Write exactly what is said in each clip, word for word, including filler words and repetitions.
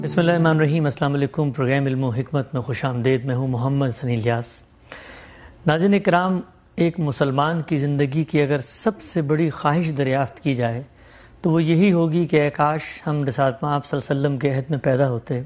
بسم اللہ الرحمن الرحیم۔ السلام علیکم۔ پروگرام علم و حکمت میں خوش آمدید۔ میں ہوں محمد ثنی الیاس۔ ناظرین کرام، ایک مسلمان کی زندگی کی اگر سب سے بڑی خواہش دریافت کی جائے تو وہ یہی ہوگی کہ اے کاش ہم رسالت مآب صلی اللہ علیہ وسلم کے عہد میں پیدا ہوتے،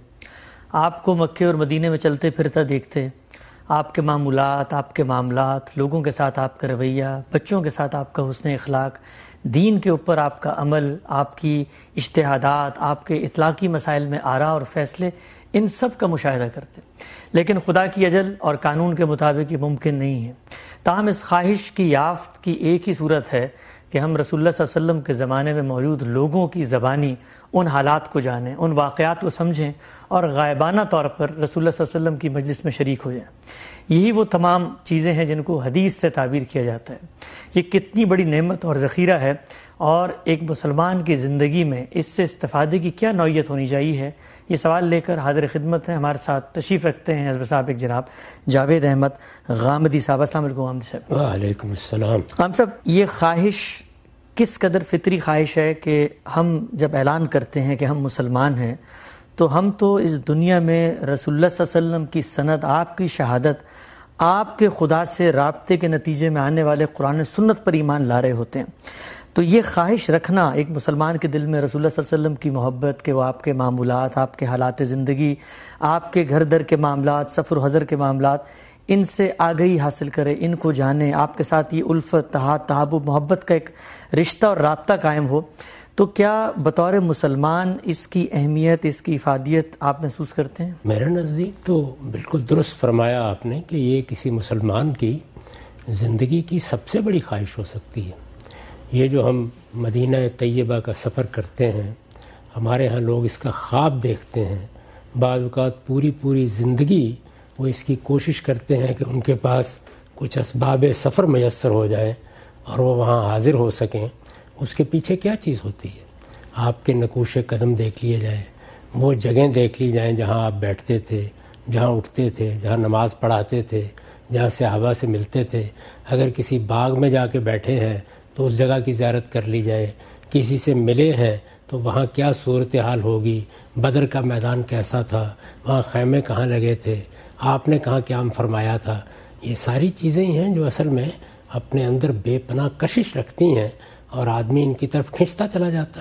آپ کو مکے اور مدینے میں چلتے پھرتا دیکھتے، آپ کے معمولات، آپ کے معاملات، لوگوں کے ساتھ آپ کا رویہ، بچوں کے ساتھ آپ کا حسن اخلاق، دین کے اوپر آپ کا عمل، آپ کی اجتہادات، آپ کے اطلاقی مسائل میں آراء اور فیصلے، ان سب کا مشاہدہ کرتے۔ لیکن خدا کی اجل اور قانون کے مطابق یہ ممکن نہیں ہے۔ تاہم اس خواہش کی یافت کی ایک ہی صورت ہے کہ ہم رسول اللہ صلی اللہ علیہ وسلم کے زمانے میں موجود لوگوں کی زبانی ان حالات کو جانیں، ان واقعات کو سمجھیں اور غائبانہ طور پر رسول اللہ صلی اللہ علیہ وسلم کی مجلس میں شریک ہو جائیں۔ یہی وہ تمام چیزیں ہیں جن کو حدیث سے تعبیر کیا جاتا ہے۔ یہ کتنی بڑی نعمت اور ذخیرہ ہے، اور ایک مسلمان کی زندگی میں اس سے استفادے کی کیا نوعیت ہونی چاہیے، یہ سوال لے کر حاضر خدمت ہیں۔ ہمارے ساتھ تشریف رکھتے ہیں حضرت صاحب ایک جناب جاوید احمد غامدی صاحب۔ السلام علیکم غامدی صاحب۔ وعلیکم السلام۔ غامدی صاحب، یہ خواہش کس قدر فطری خواہش ہے کہ ہم جب اعلان کرتے ہیں کہ ہم مسلمان ہیں تو ہم تو اس دنیا میں رسول اللہ صلی اللہ علیہ وسلم کی سند، آپ کی شہادت، آپ کے خدا سے رابطے کے نتیجے میں آنے والے قرآن سنت پر ایمان لا رہے ہوتے ہیں۔ تو یہ خواہش رکھنا ایک مسلمان کے دل میں رسول اللہ صلی اللہ علیہ وسلم کی محبت، کہ وہ آپ کے معمولات، آپ کے حالات زندگی، آپ کے گھر در کے معاملات، سفر و حضر کے معاملات، ان سے آگہی حاصل کرے، ان کو جانے، آپ کے ساتھ یہ الفت، تحاد، تحابب، محبت کا ایک رشتہ اور رابطہ قائم ہو، تو کیا بطور مسلمان اس کی اہمیت، اس کی افادیت آپ محسوس کرتے ہیں؟ میرے نزدیک تو بالکل درست فرمایا آپ نے کہ یہ کسی مسلمان کی زندگی کی سب سے بڑی خواہش ہو سکتی ہے۔ یہ جو ہم مدینہ طیبہ کا سفر کرتے ہیں، ہمارے ہاں لوگ اس کا خواب دیکھتے ہیں، بعض اوقات پوری پوری زندگی وہ اس کی کوشش کرتے ہیں کہ ان کے پاس کچھ اسباب سفر میسر ہو جائیں اور وہ وہاں حاضر ہو سکیں۔ اس کے پیچھے کیا چیز ہوتی ہے؟ آپ کے نقوش قدم دیکھ لیے جائیں، وہ جگہیں دیکھ لی جائیں جہاں آپ بیٹھتے تھے، جہاں اٹھتے تھے، جہاں نماز پڑھاتے تھے، جہاں صحابہ سے ملتے تھے۔ اگر کسی باغ میں جا کے بیٹھے ہیں تو اس جگہ کی زیارت کر لی جائے، کسی سے ملے ہیں تو وہاں کیا صورتحال ہوگی، بدر کا میدان کیسا تھا، وہاں خیمے کہاں لگے تھے، آپ نے کہاں قیام فرمایا تھا۔ یہ ساری چیزیں ہیں جو اصل میں اپنے اندر بے پناہ کشش رکھتی ہیں اور آدمی ان کی طرف کھنچتا چلا جاتا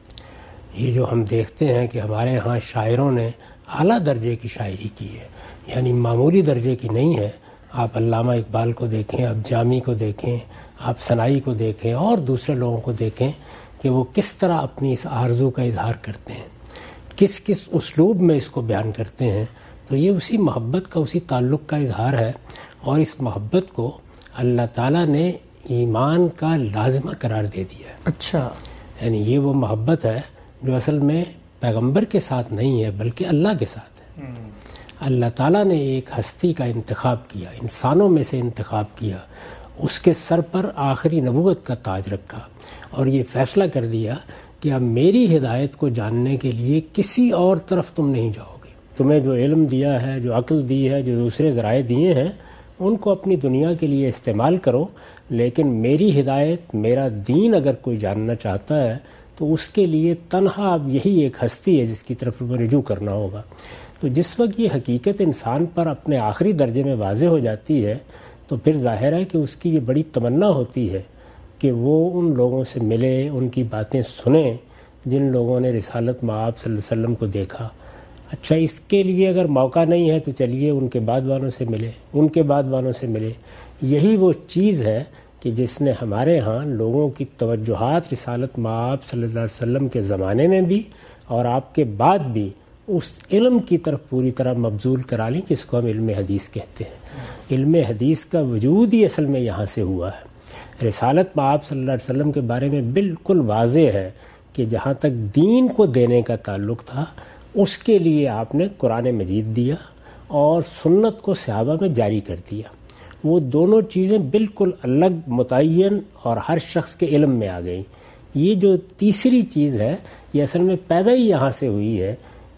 ہے۔ یہ جو ہم دیکھتے ہیں کہ ہمارے ہاں شاعروں نے اعلیٰ درجے کی شاعری کی ہے، یعنی معمولی درجے کی نہیں ہے۔ آپ علامہ اقبال کو دیکھیں، آپ جامی کو دیکھیں، آپ ثنائی کو دیکھیں اور دوسرے لوگوں کو دیکھیں کہ وہ کس طرح اپنی اس آرزو کا اظہار کرتے ہیں، کس کس اسلوب میں اس کو بیان کرتے ہیں۔ تو یہ اسی محبت کا، اسی تعلق کا اظہار ہے، اور اس محبت کو اللہ تعالیٰ نے ایمان کا لازمہ قرار دے دیا ہے۔ اچھا، یعنی یہ وہ محبت ہے جو اصل میں پیغمبر کے ساتھ نہیں ہے بلکہ اللہ کے ساتھ ہے۔ اللہ تعالیٰ نے ایک ہستی کا انتخاب کیا، انسانوں میں سے انتخاب کیا، اس کے سر پر آخری نبوت کا تاج رکھا اور یہ فیصلہ کر دیا کہ اب میری ہدایت کو جاننے کے لیے کسی اور طرف تم نہیں جاؤ گے۔ تمہیں جو علم دیا ہے، جو عقل دی ہے، جو دوسرے ذرائع دیے ہیں، ان کو اپنی دنیا کے لیے استعمال کرو، لیکن میری ہدایت، میرا دین اگر کوئی جاننا چاہتا ہے تو اس کے لیے تنہا اب یہی ایک ہستی ہے جس کی طرف رجوع کرنا ہوگا۔ تو جس وقت یہ حقیقت انسان پر اپنے آخری درجے میں واضح ہو جاتی ہے تو پھر ظاہر ہے کہ اس کی یہ بڑی تمنا ہوتی ہے کہ وہ ان لوگوں سے ملے، ان کی باتیں سنیں جن لوگوں نے رسالت مآب صلی اللہ علیہ وسلم کو دیکھا۔ اچھا، اس کے لیے اگر موقع نہیں ہے تو چلیے ان کے بعد والوں سے ملے، ان کے بعد والوں سے ملے۔ یہی وہ چیز ہے کہ جس نے ہمارے ہاں لوگوں کی توجہات رسالت مآب صلی اللہ علیہ وسلم کے زمانے میں بھی اور آپ کے بعد بھی اس علم کی طرف پوری طرح مبذول کرا لی جس کو ہم علم حدیث کہتے ہیں۔ علم حدیث کا وجود ہی اصل میں یہاں سے ہوا ہے۔ رسالت مآب صلی اللہ علیہ وسلم کے بارے میں بالکل واضح ہے کہ جہاں تک دین کو دینے کا تعلق تھا اس کے لیے آپ نے قرآن مجید دیا اور سنت کو صحابہ میں جاری کر دیا۔ وہ دونوں چیزیں بالکل الگ، متعین اور ہر شخص کے علم میں آ گئیں۔ یہ جو تیسری چیز ہے یہ اصل میں پیدا ہی یہاں سے ہوئی ہے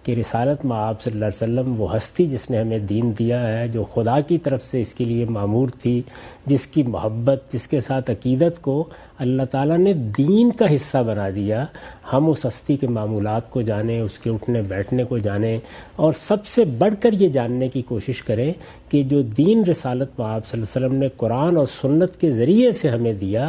کہ رسالت مآب صلی اللہ علیہ وسلم وہ ہستی جس نے ہمیں دین دیا ہے، جو خدا کی طرف سے اس کے لیے معمور تھی، جس کی محبت، جس کے ساتھ عقیدت کو اللہ تعالیٰ نے دین کا حصہ بنا دیا، ہم اس ہستی کے معمولات کو جانیں، اس کے اٹھنے بیٹھنے کو جانیں، اور سب سے بڑھ کر یہ جاننے کی کوشش کریں کہ جو دین رسالت مآب صلی اللہ علیہ وسلم نے قرآن اور سنت کے ذریعے سے ہمیں دیا،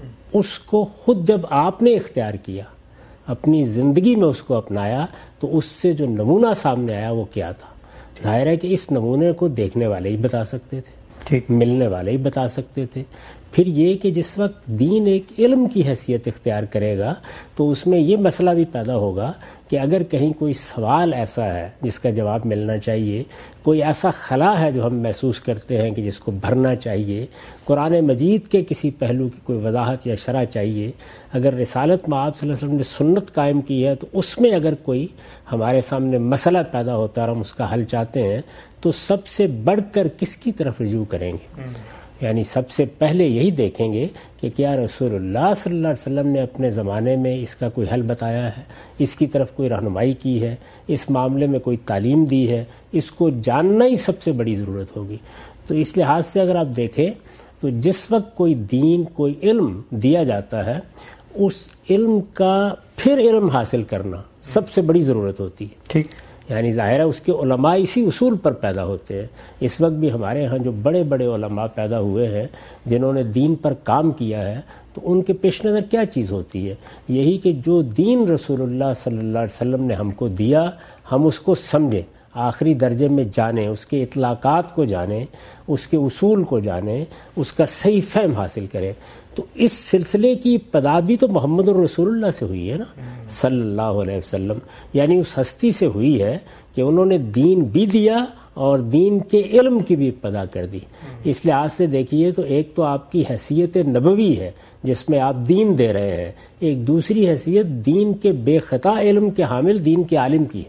اس کو خود جب آپ نے اختیار کیا، اپنی زندگی میں اس کو اپنایا، تو اس سے جو نمونہ سامنے آیا وہ کیا تھا؟ ظاہر ہے کہ اس نمونے کو دیکھنے والے ہی بتا سکتے تھے، ٹھیک، ملنے والے ہی بتا سکتے تھے۔ پھر یہ کہ جس وقت دین ایک علم کی حیثیت اختیار کرے گا تو اس میں یہ مسئلہ بھی پیدا ہوگا کہ اگر کہیں کوئی سوال ایسا ہے جس کا جواب ملنا چاہیے، کوئی ایسا خلا ہے جو ہم محسوس کرتے ہیں کہ جس کو بھرنا چاہیے، قرآن مجید کے کسی پہلو کی کوئی وضاحت یا شرح چاہیے، اگر رسالت مآب صلی اللہ علیہ وسلم نے سنت قائم کی ہے تو اس میں اگر کوئی ہمارے سامنے مسئلہ پیدا ہوتا ہے اور ہم اس کا حل چاہتے ہیں تو سب سے بڑھ کر کس کی طرف رجوع کریں گے؟ یعنی سب سے پہلے یہی دیکھیں گے کہ کیا رسول اللہ صلی اللہ علیہ وسلم نے اپنے زمانے میں اس کا کوئی حل بتایا ہے، اس کی طرف کوئی رہنمائی کی ہے، اس معاملے میں کوئی تعلیم دی ہے۔ اس کو جاننا ہی سب سے بڑی ضرورت ہوگی۔ تو اس لحاظ سے اگر آپ دیکھیں تو جس وقت کوئی دین، کوئی علم دیا جاتا ہے، اس علم کا پھر علم حاصل کرنا سب سے بڑی ضرورت ہوتی ہے، ٹھیک، یعنی ظاہر ہے اس کے علماء اسی اصول پر پیدا ہوتے ہیں۔ اس وقت بھی ہمارے ہاں جو بڑے بڑے علماء پیدا ہوئے ہیں جنہوں نے دین پر کام کیا ہے، تو ان کے پیش نظر کیا چیز ہوتی ہے؟ یہی کہ جو دین رسول اللہ صلی اللہ علیہ وسلم نے ہم کو دیا، ہم اس کو سمجھیں، آخری درجے میں جانیں، اس کے اطلاقات کو جانیں، اس کے اصول کو جانیں، اس کا صحیح فہم حاصل کریں۔ تو اس سلسلے کی ابتدا بھی تو محمد الرسول اللہ سے ہوئی ہے نا، صلی اللہ علیہ وسلم، یعنی اس ہستی سے ہوئی ہے کہ انہوں نے دین بھی دیا اور دین کے علم کی بھی ابتدا کر دی۔ اس لحاظ سے دیکھیے تو ایک تو آپ کی حیثیت نبوی ہے جس میں آپ دین دے رہے ہیں، ایک دوسری حیثیت دین کے بے خطا علم کے حامل دین کے عالم کی ہے۔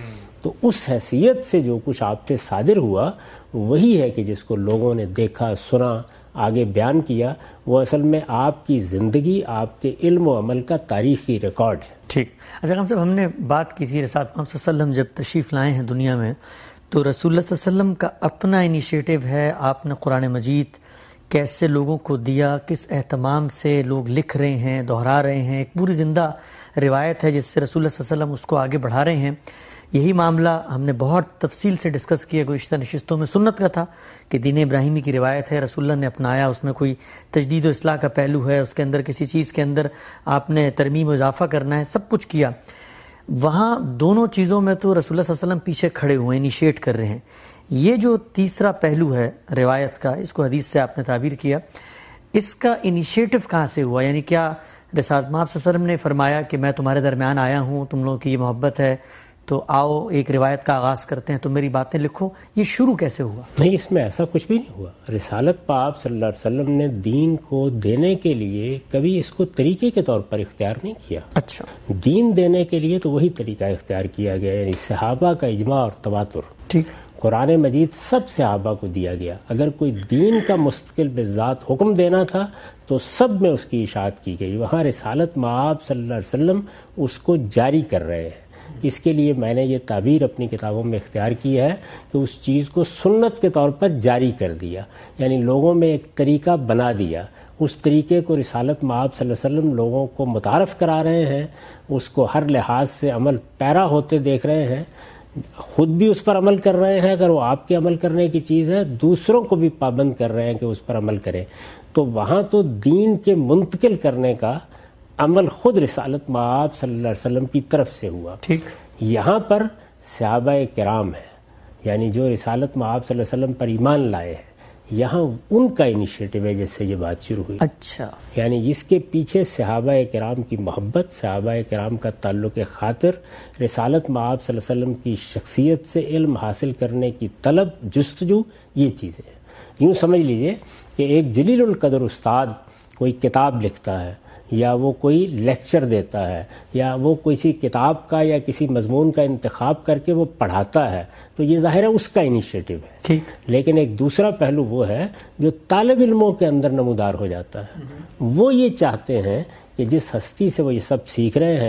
تو اس حیثیت سے جو کچھ آپ سے صادر ہوا وہی ہے کہ جس کو لوگوں نے دیکھا، سنا، آگے بیان کیا، وہ اصل میں آپ کی زندگی، آپ کے علم و عمل کا تاریخی ریکارڈ ہے۔ ٹھیک، اچھا ہم صاحب، ہم نے بات کی تھی رسالت محمد صلی اللہ علیہ وسلم جب تشریف لائے ہیں دنیا میں تو رسول اللہ صلی اللہ علیہ وسلم کا اپنا انیشیٹو ہے، آپ نے قرآن مجید کیسے لوگوں کو دیا، کس اہتمام سے لوگ لکھ رہے ہیں، دہرا رہے ہیں، ایک پوری زندہ روایت ہے جس سے رسول اللہ صلی اللہ علیہ وسلم اس کو آگے بڑھا رہے ہیں۔ یہی معاملہ ہم نے بہت تفصیل سے ڈسکس کیا گزشتہ نشستوں میں، سنت کا تھا کہ دین ابراہیمی کی روایت ہے، رسول اللہ نے اپنایا، اس میں کوئی تجدید و اصلاح کا پہلو ہے، اس کے اندر کسی چیز کے اندر آپ نے ترمیم و اضافہ کرنا ہے، سب کچھ کیا۔ وہاں دونوں چیزوں میں تو رسول اللہ صلی اللہ علیہ وسلم پیچھے کھڑے ہوئے ہیں، انیشیٹ کر رہے ہیں۔ یہ جو تیسرا پہلو ہے روایت کا، اس کو حدیث سے آپ نے تعبیر کیا، اس کا انیشیٹو کہاں سے ہوا؟ یعنی کیا رسالت مآب صلی اللہ علیہ وسلم نے فرمایا کہ میں تمہارے درمیان آیا ہوں، تم لوگوں کی یہ محبت ہے تو آؤ ایک روایت کا آغاز کرتے ہیں، تو میری باتیں لکھو؟ یہ شروع کیسے ہوا؟ نہیں، اس میں ایسا کچھ بھی نہیں ہوا۔ رسالت پاک صلی اللہ علیہ وسلم نے دین کو دینے کے لیے کبھی اس کو طریقے کے طور پر اختیار نہیں کیا۔ اچھا، دین دینے کے لیے تو وہی طریقہ اختیار کیا گیا، یعنی صحابہ کا اجماع اور تواتر۔ ٹھیک، قرآن مجید سب صحابہ کو دیا گیا۔ اگر کوئی دین کا مستقل بذات حکم دینا تھا تو سب میں اس کی اشاعت کی گئی۔ وہاں رسالت مآب صلی اللہ علیہ وسلم اس کو جاری کر رہے ہیں۔ اس کے لیے میں نے یہ تعبیر اپنی کتابوں میں اختیار کی ہے کہ اس چیز کو سنت کے طور پر جاری کر دیا، یعنی لوگوں میں ایک طریقہ بنا دیا۔ اس طریقے کو رسالت مآب صلی اللہ علیہ وسلم لوگوں کو متعارف کرا رہے ہیں، اس کو ہر لحاظ سے عمل پیرا ہوتے دیکھ رہے ہیں، خود بھی اس پر عمل کر رہے ہیں، اگر وہ آپ کے عمل کرنے کی چیز ہے دوسروں کو بھی پابند کر رہے ہیں کہ اس پر عمل کریں۔ تو وہاں تو دین کے منتقل کرنے کا عمل خود رسالت مآب صلی اللہ علیہ وسلم کی طرف سے ہوا۔ ٹھیک، یہاں پر صحابہ کرام ہے، یعنی جو رسالت مآب صلی اللہ علیہ وسلم پر ایمان لائے ہیں، یہاں ان کا انیشیٹو ہے جس سے یہ بات شروع ہوئی۔ اچھا، یعنی اس کے پیچھے صحابہ کرام کی محبت، صحابہ کرام کا تعلق خاطر، رسالت مآب صلی اللہ علیہ وسلم کی شخصیت سے علم حاصل کرنے کی طلب، جستجو، یہ چیزیں ہیں۔ یوں سمجھ لیجئے کہ ایک جلیل القدر استاد کوئی کتاب لکھتا ہے یا وہ کوئی لیکچر دیتا ہے یا وہ کسی کتاب کا یا کسی مضمون کا انتخاب کر کے وہ پڑھاتا ہے، تو یہ ظاہر ہے اس کا انیشیٹو ہے۔ ٹھیک، لیکن ایک دوسرا پہلو وہ ہے جو طالب علموں کے اندر نمودار ہو جاتا ہے۔ وہ یہ چاہتے ہیں کہ جس ہستی سے وہ یہ سب سیکھ رہے ہیں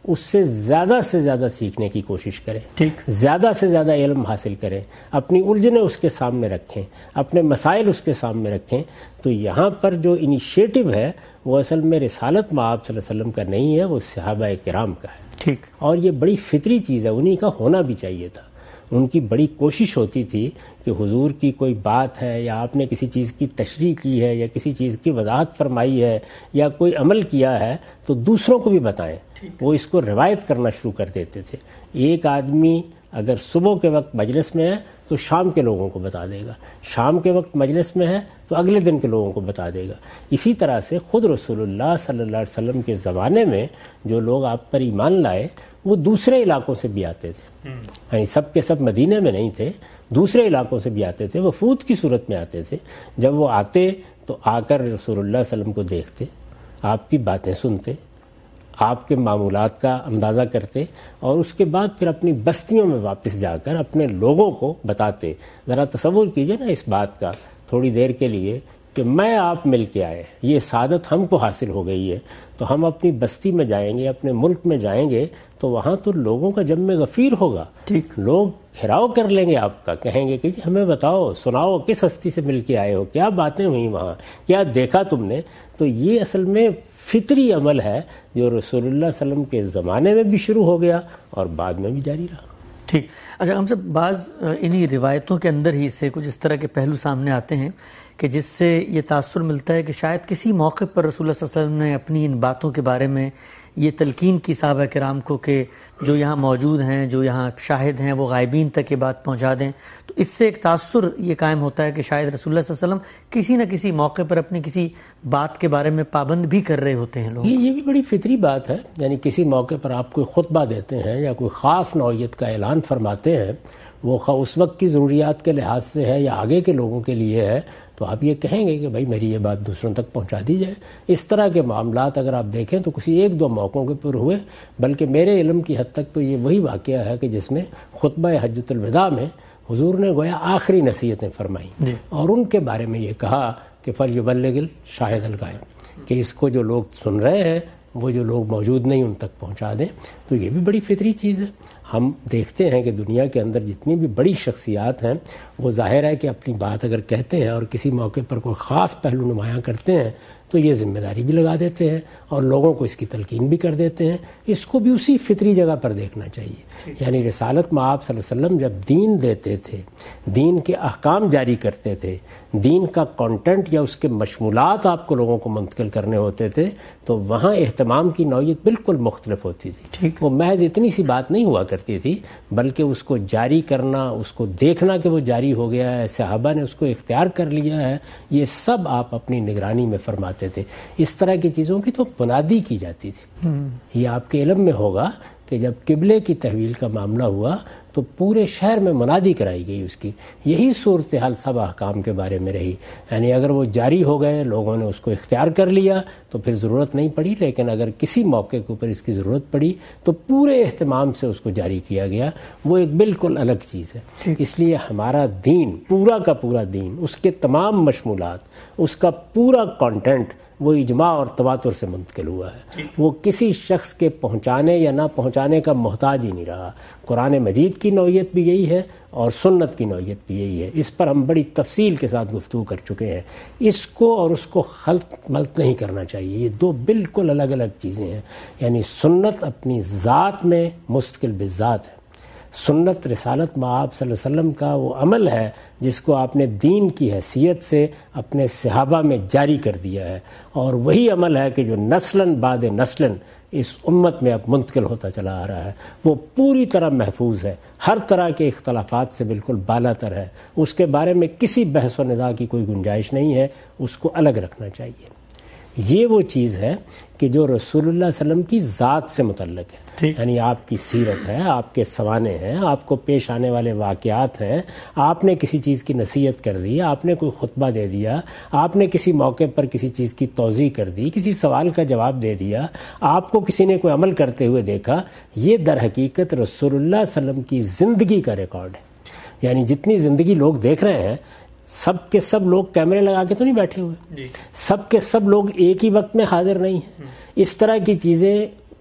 اس سے زیادہ سے زیادہ سیکھنے کی کوشش کریں، ٹھیک، زیادہ سے زیادہ علم حاصل کریں، اپنی الجھنیں اس کے سامنے رکھیں، اپنے مسائل اس کے سامنے رکھیں. تو یہاں پر جو انیشیٹو ہے وہ اصل میں رسالت مآب صلی اللہ علیہ وسلم کا نہیں ہے، وہ صحابہ کرام کا ہے. ٹھیک. اور یہ بڑی فطری چیز ہے، انہی کا ہونا بھی چاہیے تھا. ان کی بڑی کوشش ہوتی تھی کہ حضور کی کوئی بات ہے یا آپ نے کسی چیز کی تشریح کی ہے یا کسی چیز کی وضاحت فرمائی ہے یا کوئی عمل کیا ہے تو دوسروں کو بھی بتائیں. وہ اس کو روایت کرنا شروع کر دیتے تھے. ایک آدمی اگر صبح کے وقت مجلس میں ہے تو شام کے لوگوں کو بتا دے گا، شام کے وقت مجلس میں ہے تو اگلے دن کے لوگوں کو بتا دے گا. اسی طرح سے خود رسول اللہ صلی اللہ علیہ وسلم کے زمانے میں جو لوگ آپ پر ایمان لائے وہ دوسرے علاقوں سے بھی آتے تھے، یعنی سب کے سب مدینے میں نہیں تھے، دوسرے علاقوں سے بھی آتے تھے، وفود کی صورت میں آتے تھے. جب وہ آتے تو آ کر رسول اللہ صلی اللہ علیہ وسلم کو دیکھتے، آپ کی باتیں سنتے، آپ کے معمولات کا اندازہ کرتے اور اس کے بعد پھر اپنی بستیوں میں واپس جا کر اپنے لوگوں کو بتاتے. ذرا تصور کیجئے نا اس بات کا تھوڑی دیر کے لیے کہ میں آپ مل کے آئے، یہ سعادت ہم کو حاصل ہو گئی ہے، تو ہم اپنی بستی میں جائیں گے، اپنے ملک میں جائیں گے تو وہاں تو لوگوں کا جم میں غفیر ہوگا. ٹھیک. لوگ گھیراؤ کر لیں گے آپ کا، کہیں گے کہ جی ہمیں بتاؤ، سناؤ کس ہستی سے مل کے آئے ہو، کیا باتیں ہوئیں وہاں، کیا دیکھا تم نے. تو یہ اصل میں فطری عمل ہے جو رسول اللہ صلی اللہ علیہ وسلم کے زمانے میں بھی شروع ہو گیا اور بعد میں بھی جاری رہا. ٹھیک. اچھا ہم سے بعض انہی روایتوں کے اندر ہی سے کچھ اس طرح کے پہلو سامنے آتے ہیں کہ جس سے یہ تاثر ملتا ہے کہ شاید کسی موقع پر رسول اللہ صلی اللہ علیہ وسلم نے اپنی ان باتوں کے بارے میں یہ تلقین کی صحابہ کرام کو کہ جو یہاں موجود ہیں، جو یہاں شاہد ہیں، وہ غائبین تک یہ بات پہنچا دیں. تو اس سے ایک تاثر یہ قائم ہوتا ہے کہ شاید رسول اللہ صلی اللہ علیہ وسلم کسی نہ کسی موقع پر اپنی کسی بات کے بارے میں پابند بھی کر رہے ہوتے ہیں لوگ. یہ یہ بھی بڑی فطری بات ہے. یعنی کسی موقع پر آپ کوئی خطبہ دیتے ہیں یا کوئی خاص نوعیت کا اعلان فرماتے ہیں، وہ اس وقت کی ضروریات کے لحاظ سے ہے یا آگے کے لوگوں کے لیے ہے، تو آپ یہ کہیں گے کہ بھائی میری یہ بات دوسروں تک پہنچا دی جائے. اس طرح کے معاملات اگر آپ دیکھیں تو کسی ایک دو موقعوں کے پر ہوئے، بلکہ میرے علم کی حد تک تو یہ وہی واقعہ ہے کہ جس میں خطبہ حجۃ الوداع میں حضور نے گویا آخری نصیحتیں فرمائیں جی. اور ان کے بارے میں یہ کہا کہ فلیبلغ الشاہد الغائب، کہ اس کو جو لوگ سن رہے ہیں وہ جو لوگ موجود نہیں ان تک پہنچا دیں. تو یہ بھی بڑی فطری چیز ہے. ہم دیکھتے ہیں کہ دنیا کے اندر جتنی بھی بڑی شخصیات ہیں وہ ظاہر ہے کہ اپنی بات اگر کہتے ہیں اور کسی موقع پر کوئی خاص پہلو نمایاں کرتے ہیں تو یہ ذمہ داری بھی لگا دیتے ہیں اور لوگوں کو اس کی تلقین بھی کر دیتے ہیں. اس کو بھی اسی فطری جگہ پر دیکھنا چاہیے. یعنی رسالت مآب صلی اللہ علیہ وسلم جب دین دیتے تھے، دین کے احکام جاری کرتے تھے، دین کا کانٹینٹ یا اس کے مشمولات آپ کو لوگوں کو منتقل کرنے ہوتے تھے، تو وہاں اہتمام کی نوعیت بالکل مختلف ہوتی تھی. وہ محض اتنی سی بات نہیں ہوا کرتی تھی، بلکہ اس کو جاری کرنا، اس کو دیکھنا کہ وہ جاری ہو گیا ہے، صحابہ نے اس کو اختیار کر لیا ہے، یہ سب آپ اپنی نگرانی میں فرماتے تھے. اس طرح کی چیزوں کی تو منادی کی جاتی تھی. یہ آپ کے علم میں ہوگا کہ جب قبلے کی تحویل کا معاملہ ہوا تو پورے شہر میں منادی کرائی گئی اس کی. یہی صورتحال سب احکام کے بارے میں رہی. یعنی اگر وہ جاری ہو گئے، لوگوں نے اس کو اختیار کر لیا تو پھر ضرورت نہیں پڑی، لیکن اگر کسی موقع کے اوپر اس کی ضرورت پڑی تو پورے اہتمام سے اس کو جاری کیا گیا. وہ ایک بالکل الگ چیز ہے. اس لیے ہمارا دین، پورا کا پورا دین، اس کے تمام مشمولات، اس کا پورا کانٹینٹ وہ اجماع اور تواتر سے منتقل ہوا ہے. وہ کسی شخص کے پہنچانے یا نہ پہنچانے کا محتاج ہی نہیں رہا. قرآن مجید کی نوعیت بھی یہی ہے اور سنت کی نوعیت بھی یہی ہے. اس پر ہم بڑی تفصیل کے ساتھ گفتگو کر چکے ہیں. اس کو اور اس کو خلط ملط نہیں کرنا چاہیے. یہ دو بالکل الگ الگ چیزیں ہیں. یعنی سنت اپنی ذات میں مستقل بذات ہے. سنت رسالت مآب صلی اللہ علیہ وسلم کا وہ عمل ہے جس کو آپ نے دین کی حیثیت سے اپنے صحابہ میں جاری کر دیا ہے، اور وہی عمل ہے کہ جو نسلاً بعد نسلاً اس امت میں اب منتقل ہوتا چلا آ رہا ہے. وہ پوری طرح محفوظ ہے، ہر طرح کے اختلافات سے بالکل بالا تر ہے. اس کے بارے میں کسی بحث و نزاع کی کوئی گنجائش نہیں ہے. اس کو الگ رکھنا چاہیے. یہ وہ چیز ہے کہ جو رسول اللہ صلی اللہ علیہ وسلم کی ذات سے متعلق ہے. یعنی آپ کی سیرت ہے، آپ کے سوانے ہیں، آپ کو پیش آنے والے واقعات ہیں. آپ نے کسی چیز کی نصیحت کر دی، آپ نے کوئی خطبہ دے دیا، آپ نے کسی موقع پر کسی چیز کی توضیح کر دی، کسی سوال کا جواب دے دیا، آپ کو کسی نے کوئی عمل کرتے ہوئے دیکھا. یہ در حقیقت رسول اللہ صلی اللہ علیہ وسلم کی زندگی کا ریکارڈ ہے. یعنی جتنی زندگی لوگ دیکھ رہے ہیں، سب کے سب لوگ کیمرے لگا کے تو نہیں بیٹھے ہوئے، سب کے سب لوگ ایک ہی وقت میں حاضر نہیں ہیں. اس طرح کی چیزیں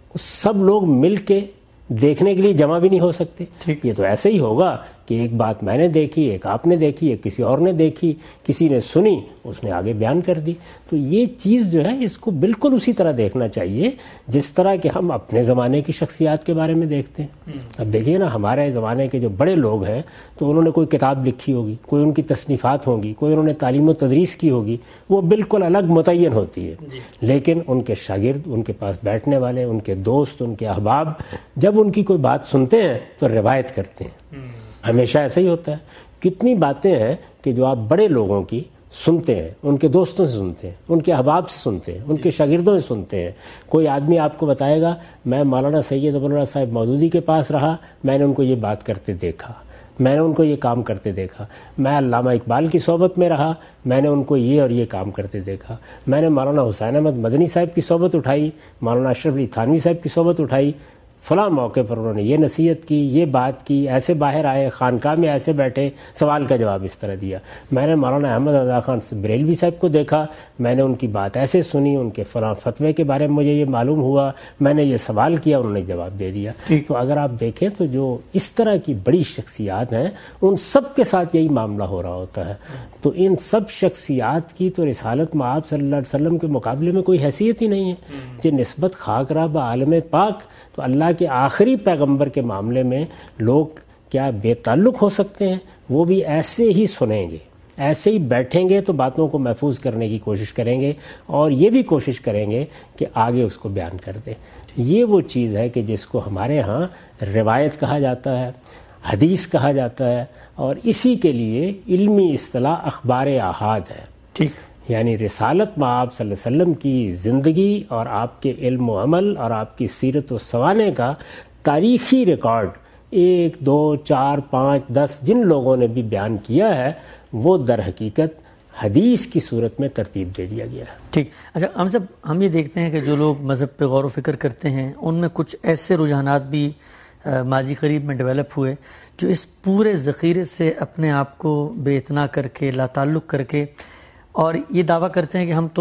सब लोग मिल के دیکھنے کے لیے جمع بھی نہیں ہو سکتے. یہ تو ایسے ہی ہوگا کہ ایک بات میں نے دیکھی, ایک آپ نے دیکھی, ایک کسی اور نے دیکھی, کسی نے سنی, اس نے آگے بیان کر دی. تو یہ چیز جو ہے اس کو بالکل اسی طرح دیکھنا چاہیے جس طرح کہ ہم اپنے زمانے کی شخصیات کے بارے میں دیکھتے ہیں. اب دیکھیے نا, ہمارے زمانے کے جو بڑے لوگ ہیں تو انہوں نے کوئی کتاب لکھی ہوگی, کوئی ان کی تصنیفات ہوں گی, کوئی انہوں نے تعلیم و تدریس کی ہوگی, وہ بالکل الگ متعین ہوتی ہے. لیکن ان کے شاگرد, ان کے پاس بیٹھنے والے, ان کے دوست, ان کے احباب جب ان کی کوئی بات سنتے ہیں تو روایت کرتے ہیں. ہمیشہ ایسا ہی ہوتا ہے. کتنی باتیں ہیں کہ جو آپ بڑے لوگوں کی سنتے ہیں, ان کے دوستوں سے سنتے ہیں, ان کے احباب سے سنتے ہیں, ان کے شاگردوں سے سنتے ہیں. کوئی آدمی آپ کو بتائے گا میں مولانا سید ابواللہ صاحب مودودی کے پاس رہا, میں نے ان کو یہ بات کرتے دیکھا, میں نے ان کو یہ کام کرتے دیکھا. میں علامہ اقبال کی صحبت میں رہا, میں نے ان کو یہ اور یہ کام کرتے دیکھا. میں نے مولانا حسین احمد مدنی صاحب کی صحبت اٹھائی, مولانا اشرف علی تھانوی صاحب کی صحبت اٹھائی, فلاں موقع پر انہوں نے یہ نصیحت کی, یہ بات کی, ایسے باہر آئے, خانقاہ میں ایسے بیٹھے, سوال کا جواب اس طرح دیا. میں نے مولانا احمد رضا خان بریلوی صاحب کو دیکھا, میں نے ان کی بات ایسے سنی, ان کے فلاں فتوے کے بارے میں مجھے یہ معلوم ہوا, میں نے یہ سوال کیا, انہوں نے جواب دے دیا. تو اگر آپ دیکھیں تو جو اس طرح کی بڑی شخصیات ہیں ان سب کے ساتھ یہی معاملہ ہو رہا ہوتا ہے. تو ان سب شخصیات کی تو رسالت مآب صلی اللہ علیہ وسلم کے مقابلے میں کوئی حیثیت ہی نہیں ہے. جو نسبت خاک رہا با عالم پاک, تو اللہ کے آخری پیغمبر کے معاملے میں لوگ کیا بے تعلق ہو سکتے ہیں؟ وہ بھی ایسے ہی سنیں گے, ایسے ہی بیٹھیں گے تو باتوں کو محفوظ کرنے کی کوشش کریں گے اور یہ بھی کوشش کریں گے کہ آگے اس کو بیان کر دیں. یہ وہ چیز ہے کہ جس کو ہمارے ہاں روایت کہا جاتا ہے, حدیث کہا جاتا ہے, اور اسی کے لیے علمی اصطلاح اخبار احاد ہے. ٹھیک, یعنی رسالت مآب صلی اللہ علیہ وسلم کی زندگی اور آپ کے علم و عمل اور آپ کی سیرت و سوانح کا تاریخی ریکارڈ ایک, دو, چار, پانچ, دس جن لوگوں نے بھی بیان کیا ہے وہ در حقیقت حدیث کی صورت میں ترتیب دے دیا گیا ہے. ٹھیک. اچھا, ہم جب ہم یہ دیکھتے ہیں کہ جو لوگ مذہب پہ غور و فکر کرتے ہیں ان میں کچھ ایسے رجحانات بھی ماضی قریب میں ڈیولپ ہوئے جو اس پورے ذخیرے سے اپنے آپ کو بے اتنا کر کے, لا تعلق کر کے, اور یہ دعویٰ کرتے ہیں کہ ہم تو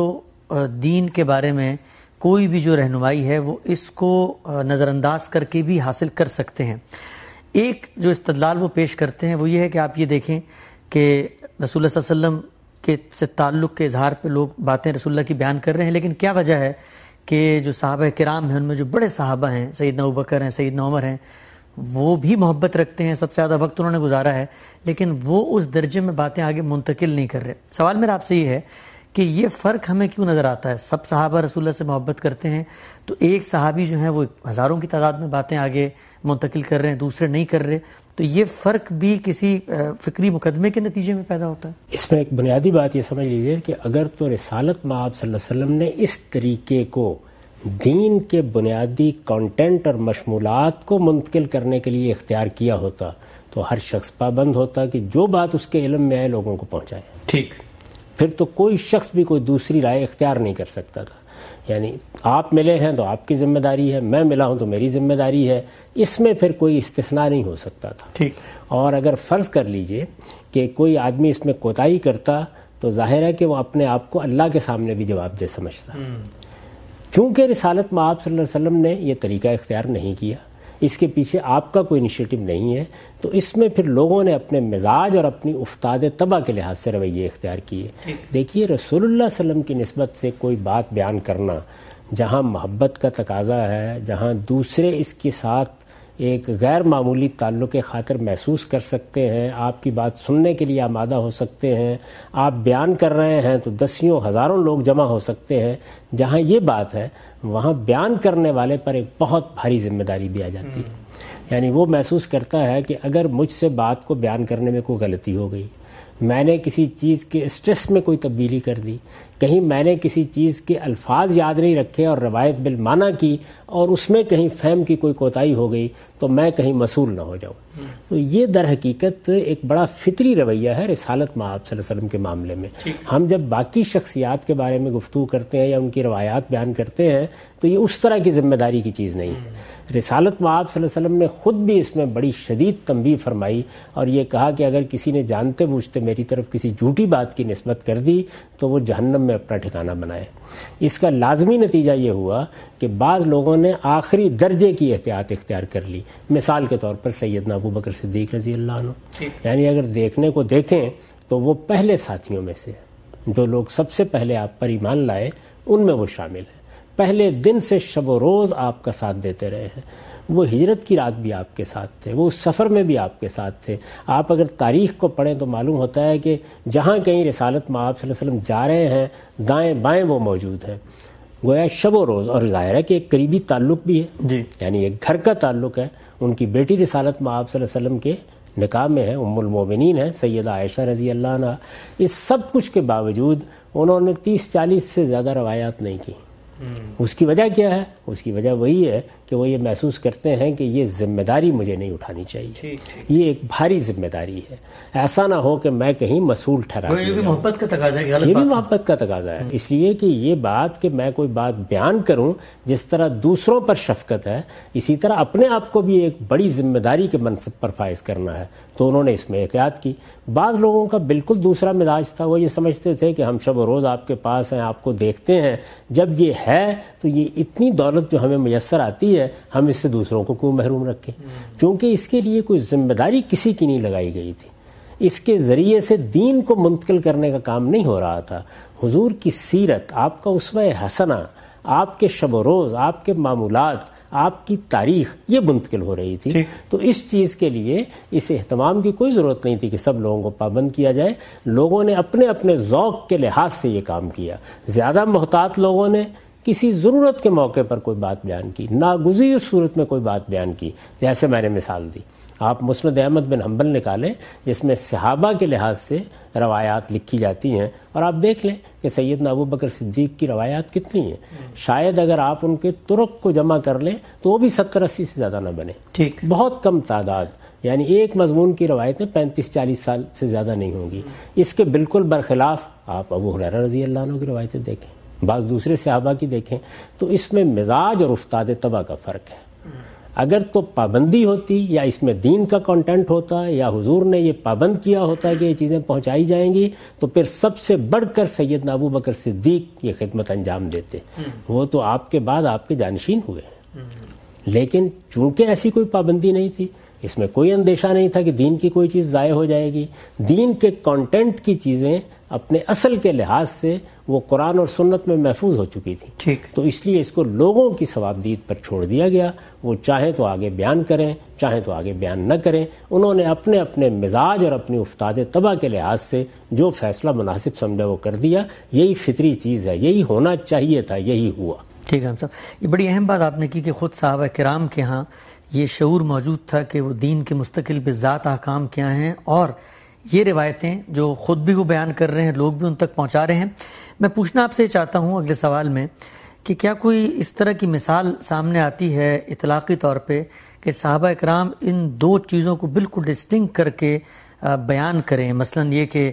دین کے بارے میں کوئی بھی جو رہنمائی ہے وہ اس کو نظر انداز کر کے بھی حاصل کر سکتے ہیں. ایک جو استدلال وہ پیش کرتے ہیں وہ یہ ہے کہ آپ یہ دیکھیں کہ رسول اللہ صلی اللہ علیہ وسلم کے سے تعلق کے اظہار پہ لوگ باتیں رسول اللہ کی بیان کر رہے ہیں, لیکن کیا وجہ ہے کہ جو صحابہ کرام ہیں ان میں جو بڑے صحابہ ہیں, سیدنا ابوبکر ہیں, سیدنا عمر ہیں, وہ بھی محبت رکھتے ہیں, سب سے زیادہ وقت انہوں نے گزارا ہے, لیکن وہ اس درجے میں باتیں آگے منتقل نہیں کر رہے. سوال میرا آپ سے یہ ہے کہ یہ فرق ہمیں کیوں نظر آتا ہے؟ سب صحابہ رسول اللہ سے محبت کرتے ہیں تو ایک صحابی جو ہیں وہ ہزاروں کی تعداد میں باتیں آگے منتقل کر رہے ہیں, دوسرے نہیں کر رہے, تو یہ فرق بھی کسی فکری مقدمے کے نتیجے میں پیدا ہوتا ہے؟ اس میں ایک بنیادی بات یہ سمجھ لیجیے کہ اگر تو رسالت مآب صلی اللہ علیہ وسلم نے اس طریقے کو دین کے بنیادی کانٹینٹ اور مشمولات کو منتقل کرنے کے لیے اختیار کیا ہوتا تو ہر شخص پابند ہوتا کہ جو بات اس کے علم میں آئے لوگوں کو پہنچائے. ٹھیک, پھر تو کوئی شخص بھی کوئی دوسری رائے اختیار نہیں کر سکتا تھا. یعنی آپ ملے ہیں تو آپ کی ذمہ داری ہے, میں ملا ہوں تو میری ذمہ داری ہے, اس میں پھر کوئی استثناء نہیں ہو سکتا تھا. ٹھیک, اور اگر فرض کر لیجئے کہ کوئی آدمی اس میں کوتاہی کرتا تو ظاہر ہے کہ وہ اپنے آپ کو اللہ کے سامنے بھی جواب دہ سمجھتا. چونکہ رسالت مآب صلی اللہ علیہ وسلم نے یہ طریقہ اختیار نہیں کیا, اس کے پیچھے آپ کا کوئی انیشیٹو نہیں ہے, تو اس میں پھر لوگوں نے اپنے مزاج اور اپنی افتاد طبع کے لحاظ سے رویے اختیار کیے. دیکھیے رسول اللہ صلی اللہ علیہ وسلم کی نسبت سے کوئی بات بیان کرنا جہاں محبت کا تقاضا ہے, جہاں دوسرے اس کے ساتھ ایک غیر معمولی تعلق خاطر محسوس کر سکتے ہیں, آپ کی بات سننے کے لیے آمادہ ہو سکتے ہیں, آپ بیان کر رہے ہیں تو دسیوں ہزاروں لوگ جمع ہو سکتے ہیں, جہاں یہ بات ہے وہاں بیان کرنے والے پر ایک بہت بھاری ذمہ داری بھی آ جاتی ہے. یعنی وہ محسوس کرتا ہے کہ اگر مجھ سے بات کو بیان کرنے میں کوئی غلطی ہو گئی, میں نے کسی چیز کے اسٹریس میں کوئی تبدیلی کر دی, کہیں میں نے کسی چیز کے الفاظ یاد نہیں رکھے اور روایت بالمعنی کی اور اس میں کہیں فہم کی کوئی کوتاہی ہو گئی تو میں کہیں مسئول نہ ہو جاؤں. تو یہ در حقیقت ایک بڑا فطری رویہ ہے رسالت مآب صلی اللہ علیہ وسلم کے معاملے میں. ہم جب باقی شخصیات کے بارے میں گفتگو کرتے ہیں یا ان کی روایات بیان کرتے ہیں تو یہ اس طرح کی ذمہ داری کی چیز نہیں ہے. رسالت مآب صلی اللہ علیہ وسلم نے خود بھی اس میں بڑی شدید تنبیہ فرمائی اور یہ کہا کہ اگر کسی نے جانتے بوجھتے میری طرف کسی جھوٹی بات کی نسبت کر دی تو وہ جہنم میں اپنا ٹھکانہ بنائے۔ اس کا لازمی نتیجہ یہ ہوا کہ بعض لوگوں نے آخری درجے کی احتیاط اختیار کر لی، مثال کے طور پر سیدنا ابو بکر صدیق رضی اللہ عنہ، یعنی اگر دیکھنے کو دیکھیں تو وہ پہلے ساتھیوں میں سے جو لوگ سب سے پہلے آپ پر ایمان لائے ان میں وہ شامل ہیں، پہلے دن سے شب و روز آپ کا ساتھ دیتے رہے ہیں، وہ ہجرت کی رات بھی آپ کے ساتھ تھے، وہ اس سفر میں بھی آپ کے ساتھ تھے۔ آپ اگر تاریخ کو پڑھیں تو معلوم ہوتا ہے کہ جہاں کہیں رسالت مآب صلی اللہ علیہ وسلم جا رہے ہیں دائیں بائیں وہ موجود ہیں، گویا شب و روز، اور ظاہر ہے کہ ایک قریبی تعلق بھی ہے جی، یعنی ایک گھر کا تعلق ہے۔ ان کی بیٹی رسالت مآب صلی اللہ علیہ وسلم کے نکاح میں ہے، ام المومنین ہے سیدہ عائشہ رضی اللہ عنہ۔ اس سب کچھ کے باوجود انہوں نے تیس چالیس سے زیادہ روایات نہیں کی۔ اس کی وجہ کیا ہے؟ اس کی وجہ وہی ہے کہ وہ یہ محسوس کرتے ہیں کہ یہ ذمہ داری مجھے نہیں اٹھانی چاہیے، یہ ایک بھاری ذمہ داری ہے، ایسا نہ ہو کہ میں کہیں مسئول ٹھہرا دیا جاؤں۔ محبت کا تقاضا ہے، یہ بھی محبت کا تقاضا ہے، اس لیے کہ یہ بات کہ میں کوئی بات بیان کروں جس طرح دوسروں پر شفقت ہے، اسی طرح اپنے آپ کو بھی ایک بڑی ذمہ داری کے منصب پر فائز کرنا ہے، تو انہوں نے اس میں احتیاط کی۔ بعض لوگوں کا بالکل دوسرا مزاج تھا، وہ یہ سمجھتے تھے کہ ہم شب و روز آپ کے پاس ہیں، آپ کو دیکھتے ہیں، جب یہ ہے تو یہ اتنی دولت جو ہمیں میسر آتی ہے ہم اس سے دوسروں کو کیوں محروم رکھیں، چونکہ اس کے لیے کوئی ذمہ داری کسی کی نہیں لگائی گئی تھی، اس کے ذریعے سے دین کو منتقل کرنے کا کام نہیں ہو رہا تھا۔ حضور کی سیرت، آپ کا اسوہ حسنہ، آپ کے شب و روز، آپ کے معمولات، آپ کی تاریخ یہ منتقل ہو رہی تھی، تو اس چیز کے لیے اس اہتمام کی کوئی ضرورت نہیں تھی کہ سب لوگوں کو پابند کیا جائے۔ لوگوں نے اپنے اپنے ذوق کے لحاظ سے یہ کام کیا۔ زیادہ محتاط لوگوں نے کسی ضرورت کے موقع پر کوئی بات بیان کی، ناگزیر صورت میں کوئی بات بیان کی، جیسے میں نے مثال دی۔ آپ مسند احمد بن حنبل نکالیں جس میں صحابہ کے لحاظ سے روایات لکھی جاتی ہیں، اور آپ دیکھ لیں کہ سیدنا ابو بکر صدیق کی روایات کتنی ہیں، شاید اگر آپ ان کے طرق کو جمع کر لیں تو وہ بھی ستر اسی سے زیادہ نہ بنے، ٹھیک، بہت کم تعداد، یعنی ایک مضمون کی روایتیں پینتیس چالیس سال سے زیادہ نہیں ہوں گی۔ اس کے بالکل برخلاف آپ ابو ہریرہ رضی اللہ عنہ کی روایتیں دیکھیں، بعض دوسرے صحابہ کی دیکھیں، تو اس میں مزاج اور افتاد طبع کا فرق ہے۔ اگر تو پابندی ہوتی یا اس میں دین کا کنٹینٹ ہوتا یا حضور نے یہ پابند کیا ہوتا کہ یہ چیزیں پہنچائی جائیں گی تو پھر سب سے بڑھ کر سیدنا ابو بکر صدیق یہ خدمت انجام دیتے، وہ تو آپ کے بعد آپ کے جانشین ہوئے ہیں۔ لیکن چونکہ ایسی کوئی پابندی نہیں تھی، اس میں کوئی اندیشہ نہیں تھا کہ دین کی کوئی چیز ضائع ہو جائے گی، دین کے کنٹینٹ کی چیزیں اپنے اصل کے لحاظ سے وہ قرآن اور سنت میں محفوظ ہو چکی تھی، ٹھیک، تو اس لیے اس کو لوگوں کی ثوابدید پر چھوڑ دیا گیا، وہ چاہیں تو آگے بیان کریں چاہیں تو آگے بیان نہ کریں۔ انہوں نے اپنے اپنے مزاج اور اپنی افتاد طبع کے لحاظ سے جو فیصلہ مناسب سمجھا وہ کر دیا، یہی فطری چیز ہے، یہی ہونا چاہیے تھا، یہی ہوا۔ ٹھیک ہے صاحب، یہ بڑی اہم بات آپ نے کی کہ خود صحابہ کرام کے ہاں یہ شعور موجود تھا کہ وہ دین کے مستقل بذات احکام کیا ہیں، اور یہ روایتیں جو خود بھی وہ بیان کر رہے ہیں لوگ بھی ان تک پہنچا رہے ہیں۔ میں پوچھنا آپ سے یہ چاہتا ہوں اگلے سوال میں کہ کیا کوئی اس طرح کی مثال سامنے آتی ہے اطلاقی طور پہ کہ صحابہ کرام ان دو چیزوں کو بالکل ڈسٹنکٹ کر کے بیان کریں؟ مثلا یہ کہ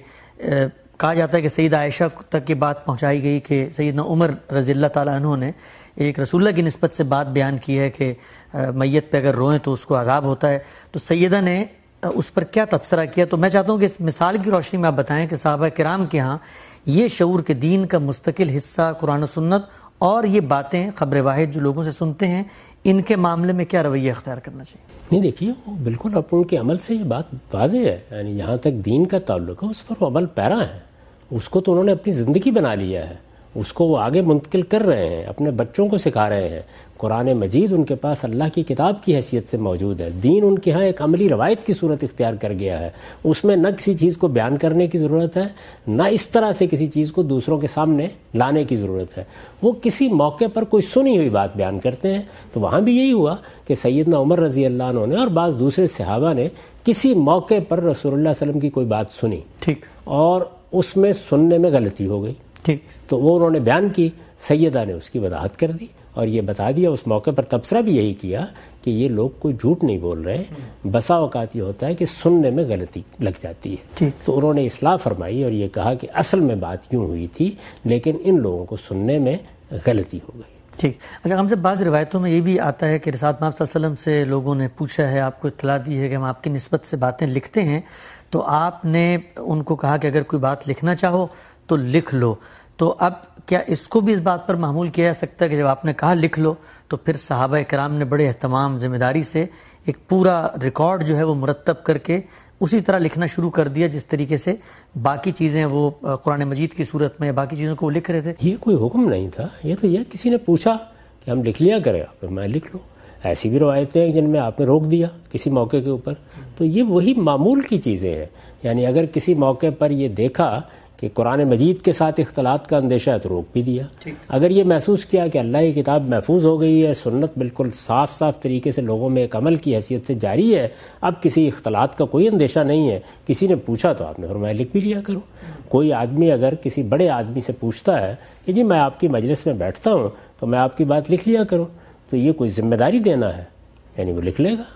کہا جاتا ہے کہ سیدہ عائشہ تک یہ بات پہنچائی گئی کہ سیدنا عمر رضی اللہ تعالیٰ عنہ نے ایک رسول اللہ کی نسبت سے بات بیان کی ہے کہ میت پہ اگر روئیں تو اس کو عذاب ہوتا ہے، تو سیدہ نے اس پر کیا تبصرہ کیا؟ تو میں چاہتا ہوں کہ اس مثال کی روشنی میں آپ بتائیں کہ صحابہ کرام کے ہاں یہ شعور کے دین کا مستقل حصہ قرآن و سنت اور یہ باتیں خبر واحد جو لوگوں سے سنتے ہیں، ان کے معاملے میں کیا رویہ اختیار کرنا چاہیے؟ نہیں دیکھیے، وہ بالکل اپن کے عمل سے یہ بات واضح ہے، یعنی جہاں تک دین کا تعلق ہے اس پر وہ عمل پیرا ہے، اس کو تو انہوں نے اپنی زندگی بنا لیا ہے، اس کو وہ آگے منتقل کر رہے ہیں، اپنے بچوں کو سکھا رہے ہیں۔ قرآن مجید ان کے پاس اللہ کی کتاب کی حیثیت سے موجود ہے، دین ان کے ہاں ایک عملی روایت کی صورت اختیار کر گیا ہے، اس میں نہ کسی چیز کو بیان کرنے کی ضرورت ہے، نہ اس طرح سے کسی چیز کو دوسروں کے سامنے لانے کی ضرورت ہے۔ وہ کسی موقع پر کوئی سنی ہوئی بات بیان کرتے ہیں، تو وہاں بھی یہی ہوا کہ سیدنا عمر رضی اللہ عنہ نے اور بعض دوسرے صحابہ نے کسی موقع پر رسول اللہ صلی اللہ علیہ وسلم کی کوئی بات سنی، ٹھیک، اور اس میں سننے میں غلطی ہو گئی، ٹھیک، تو وہ انہوں نے بیان کی، سیدہ نے اس کی وضاحت کر دی اور یہ بتا دیا، اس موقع پر تبصرہ بھی یہی کیا کہ یہ لوگ کوئی جھوٹ نہیں بول رہے، بسا اوقات یہ ہوتا ہے کہ سننے میں غلطی لگ جاتی ہے، تو انہوں نے اصلاح فرمائی اور یہ کہا کہ اصل میں بات یوں ہوئی تھی لیکن ان لوگوں کو سننے میں غلطی ہو گئی۔ ٹھیک. اچھا ہم سے بعض روایتوں میں یہ بھی آتا ہے کہ رسالت محمد صلی اللہ علیہ وسلم سے لوگوں نے پوچھا ہے، آپ کو اطلاع دی ہے کہ ہم آپ کی نسبت سے باتیں لکھتے ہیں، تو آپ نے ان کو کہا کہ اگر کوئی بات لکھنا چاہو تو لکھ لو. تو اب کیا اس کو بھی اس بات پر معمول کیا جا سکتا ہے کہ جب آپ نے کہا لکھ لو تو پھر صحابہ کرام نے بڑے اہتمام ذمہ داری سے ایک پورا ریکارڈ جو ہے وہ مرتب کر کے اسی طرح لکھنا شروع کر دیا جس طریقے سے باقی چیزیں وہ قرآن مجید کی صورت میں باقی چیزوں کو وہ لکھ رہے تھے؟ یہ کوئی حکم نہیں تھا، یہ تو یہ کسی نے پوچھا کہ ہم لکھ لیا کریں، آپ میں لکھ لو. ایسی بھی روایتیں ہیں جن میں آپ نے روک دیا کسی موقع کے اوپر. تو یہ وہی معمول کی چیزیں ہیں. یعنی اگر کسی موقع پر یہ دیکھا کہ قرآن مجید کے ساتھ اختلاط کا اندیشہ ہے تو روک بھی دیا. اگر یہ محسوس کیا کہ اللہ کی کتاب محفوظ ہو گئی ہے، سنت بالکل صاف صاف طریقے سے لوگوں میں ایک عمل کی حیثیت سے جاری ہے، اب کسی اختلاط کا کوئی اندیشہ نہیں ہے، کسی نے پوچھا تو آپ نے فرمایا لکھ بھی لیا کرو. کوئی آدمی اگر کسی بڑے آدمی سے پوچھتا ہے کہ جی میں آپ کی مجلس میں بیٹھتا ہوں تو میں آپ کی بات لکھ لیا کروں، تو یہ کوئی ذمہ داری دینا ہے، یعنی وہ لکھ لے گا.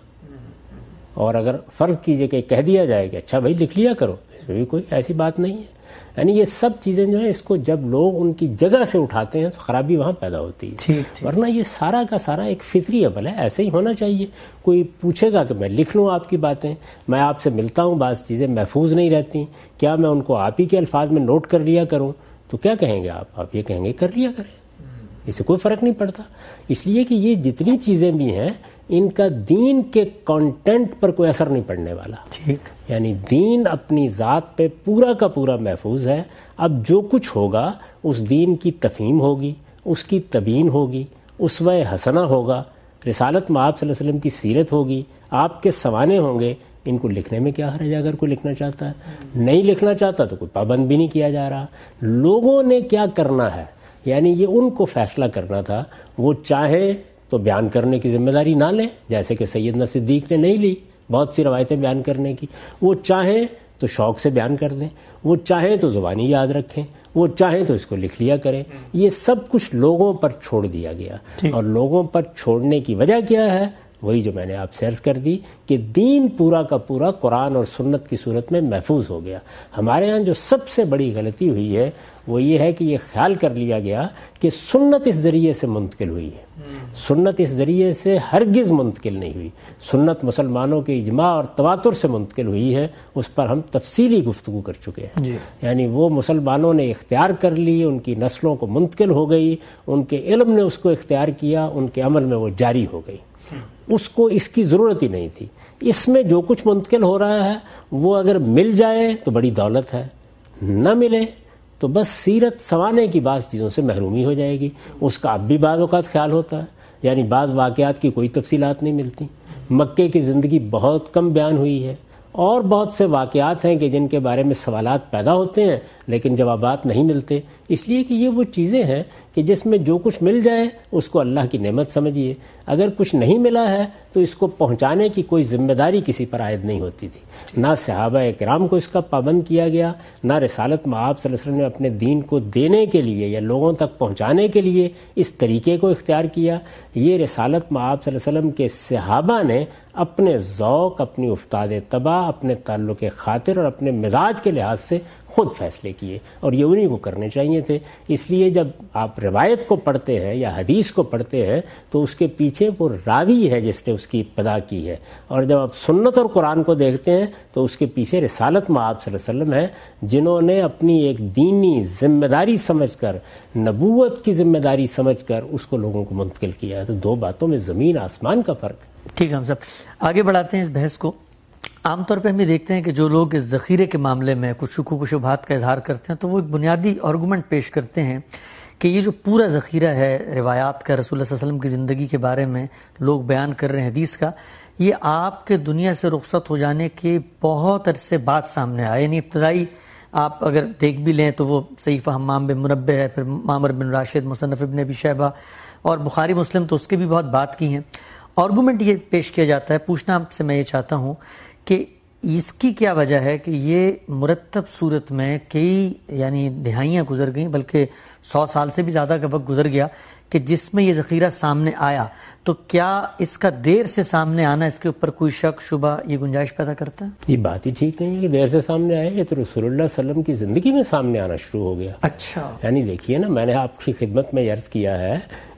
اور اگر فرض کیجئے کہ کہہ دیا جائے کہ اچھا بھائی لکھ لیا کرو، تو اس میں بھی کوئی ایسی بات نہیں ہے. یعنی یہ سب چیزیں جو ہیں اس کو جب لوگ ان کی جگہ سے اٹھاتے ہیں تو خرابی وہاں پیدا ہوتی ہے. ورنہ یہ سارا کا سارا ایک فطری عمل ہے، ایسے ہی ہونا چاہیے. کوئی پوچھے گا کہ میں لکھ لوں آپ کی باتیں، میں آپ سے ملتا ہوں، بعض چیزیں محفوظ نہیں رہتی، کیا میں ان کو آپ ہی کے الفاظ میں نوٹ کر لیا کروں؟ تو کیا کہیں گے آپ؟ آپ یہ کہیں گے کر لیا کریں، اس سے کوئی فرق نہیں پڑتا. اس لیے کہ یہ جتنی چیزیں بھی ہیں ان کا دین کے کانٹینٹ پر کوئی اثر نہیں پڑنے والا. ٹھیک. یعنی دین اپنی ذات پہ پورا کا پورا محفوظ ہے. اب جو کچھ ہوگا اس دین کی تفہیم ہوگی، اس کی تبیین ہوگی، اسوہ حسنہ ہوگا، رسالت مآب صلی اللہ علیہ وسلم کی سیرت ہوگی، آپ کے سوانے ہوں گے. ان کو لکھنے میں کیا حرج ہے اگر کوئی لکھنا چاہتا ہے؟ نہیں لکھنا چاہتا تو کوئی پابند بھی نہیں کیا جا رہا. لوگوں نے کیا کرنا ہے یعنی یہ ان کو فیصلہ کرنا تھا. وہ چاہیں تو بیان کرنے کی ذمہ داری نہ لیں، جیسے کہ سیدنا صدیق نے نہیں لی بہت سی روایتیں بیان کرنے کی. وہ چاہیں تو شوق سے بیان کر دیں، وہ چاہیں تو زبانی یاد رکھیں، وہ چاہیں تو اس کو لکھ لیا کریں. یہ سب کچھ لوگوں پر چھوڑ دیا گیا. اور لوگوں پر چھوڑنے کی وجہ کیا ہے؟ وہی جو میں نے آپ سے عرض کر دی کہ دین پورا کا پورا قرآن اور سنت کی صورت میں محفوظ ہو گیا. ہمارے ہاں جو سب سے بڑی غلطی ہوئی ہے وہ یہ ہے کہ یہ خیال کر لیا گیا کہ سنت اس ذریعے سے منتقل ہوئی ہے. سنت اس ذریعے سے ہرگز منتقل نہیں ہوئی. سنت مسلمانوں کے اجماع اور تواتر سے منتقل ہوئی ہے. اس پر ہم تفصیلی گفتگو کر چکے ہیں. جی. یعنی وہ مسلمانوں نے اختیار کر لی، ان کی نسلوں کو منتقل ہو گئی، ان کے علم نے اس کو اختیار کیا، ان کے عمل میں وہ جاری ہو گئی. اس کو اس کی ضرورت ہی نہیں تھی. اس میں جو کچھ منتقل ہو رہا ہے وہ اگر مل جائے تو بڑی دولت ہے، نہ ملے تو بس سیرت سنوانے کی بعض چیزوں سے محرومی ہو جائے گی. اس کا اب بھی بعض اوقات خیال ہوتا ہے. یعنی بعض واقعات کی کوئی تفصیلات نہیں ملتی. مکے کی زندگی بہت کم بیان ہوئی ہے، اور بہت سے واقعات ہیں کہ جن کے بارے میں سوالات پیدا ہوتے ہیں لیکن جوابات نہیں ملتے. اس لیے کہ یہ وہ چیزیں ہیں کہ جس میں جو کچھ مل جائے اس کو اللہ کی نعمت سمجھیے. اگر کچھ نہیں ملا ہے تو اس کو پہنچانے کی کوئی ذمہ داری کسی پر عائد نہیں ہوتی تھی. نہ صحابہ کرام کو اس کا پابند کیا گیا، نہ رسالت مآب صلی اللہ علیہ وسلم نے اپنے دین کو دینے کے لیے یا لوگوں تک پہنچانے کے لیے اس طریقے کو اختیار کیا. یہ رسالت مآب صلی اللہ علیہ وسلم کے صحابہ نے اپنے ذوق، اپنی افتاد طبع، اپنے تعلق خاطر اور اپنے مزاج کے لحاظ سے خود فیصلے کیے، اور یہ انہیں کو کرنے چاہیے تھے. اس لیے جب آپ روایت کو پڑھتے ہیں یا حدیث کو پڑھتے ہیں تو اس کے پیچھے وہ راوی ہے جس نے اس کی ابتدا کی ہے، اور جب آپ سنت اور قرآن کو دیکھتے ہیں تو اس کے پیچھے رسالت مآب صلی اللہ علیہ وسلم ہے، جنہوں نے اپنی ایک دینی ذمہ داری سمجھ کر، نبوت کی ذمہ داری سمجھ کر اس کو لوگوں کو منتقل کیا ہے. تو دو باتوں میں زمین آسمان کا فرق. ٹھیک ہے، ہم سب آگے بڑھاتے ہیں اس بحث کو. عام طور پہ ہم یہ دیکھتے ہیں کہ جو لوگ اس ذخیرے کے معاملے میں کچھ شکوک و شبہات کا اظہار کرتے ہیں تو وہ ایک بنیادی آرگومنٹ پیش کرتے ہیں کہ یہ جو پورا ذخیرہ ہے روایات کا، رسول اللہ صلی اللہ علیہ وسلم کی زندگی کے بارے میں لوگ بیان کر رہے ہیں حدیث کا، یہ آپ کے دنیا سے رخصت ہو جانے کے بہت عرصے بعد سامنے آئے. یعنی ابتدائی آپ اگر دیکھ بھی لیں تو وہ صحیفہ حمام بن منبہ ہے، پھر معمر بن راشد، مصنف ابن ابی شیبہ اور بخاری مسلم تو اس کے بھی بہت بات کی ہیں. آرگومنٹ یہ پیش کیا جاتا ہے، پوچھنا آپ سے میں یہ چاہتا ہوں کہ اس کی کیا وجہ ہے کہ یہ مرتب صورت میں کئی یعنی دہائیاں گزر گئیں، بلکہ سو سال سے بھی زیادہ کا وقت گزر گیا کہ جس میں یہ ذخیرہ سامنے آیا. تو کیا اس کا دیر سے سامنے آنا اس کے اوپر کوئی شک شبہ یہ گنجائش پیدا کرتا ہے؟ یہ بات ہی ٹھیک نہیں ہے کہ دیر سے سامنے آئے. یہ تو رسول اللہ صلی اللہ علیہ وسلم کی زندگی میں سامنے آنا شروع ہو گیا. اچھا، یعنی دیکھیے نا، میں نے آپ کی خدمت میں عرض کیا ہے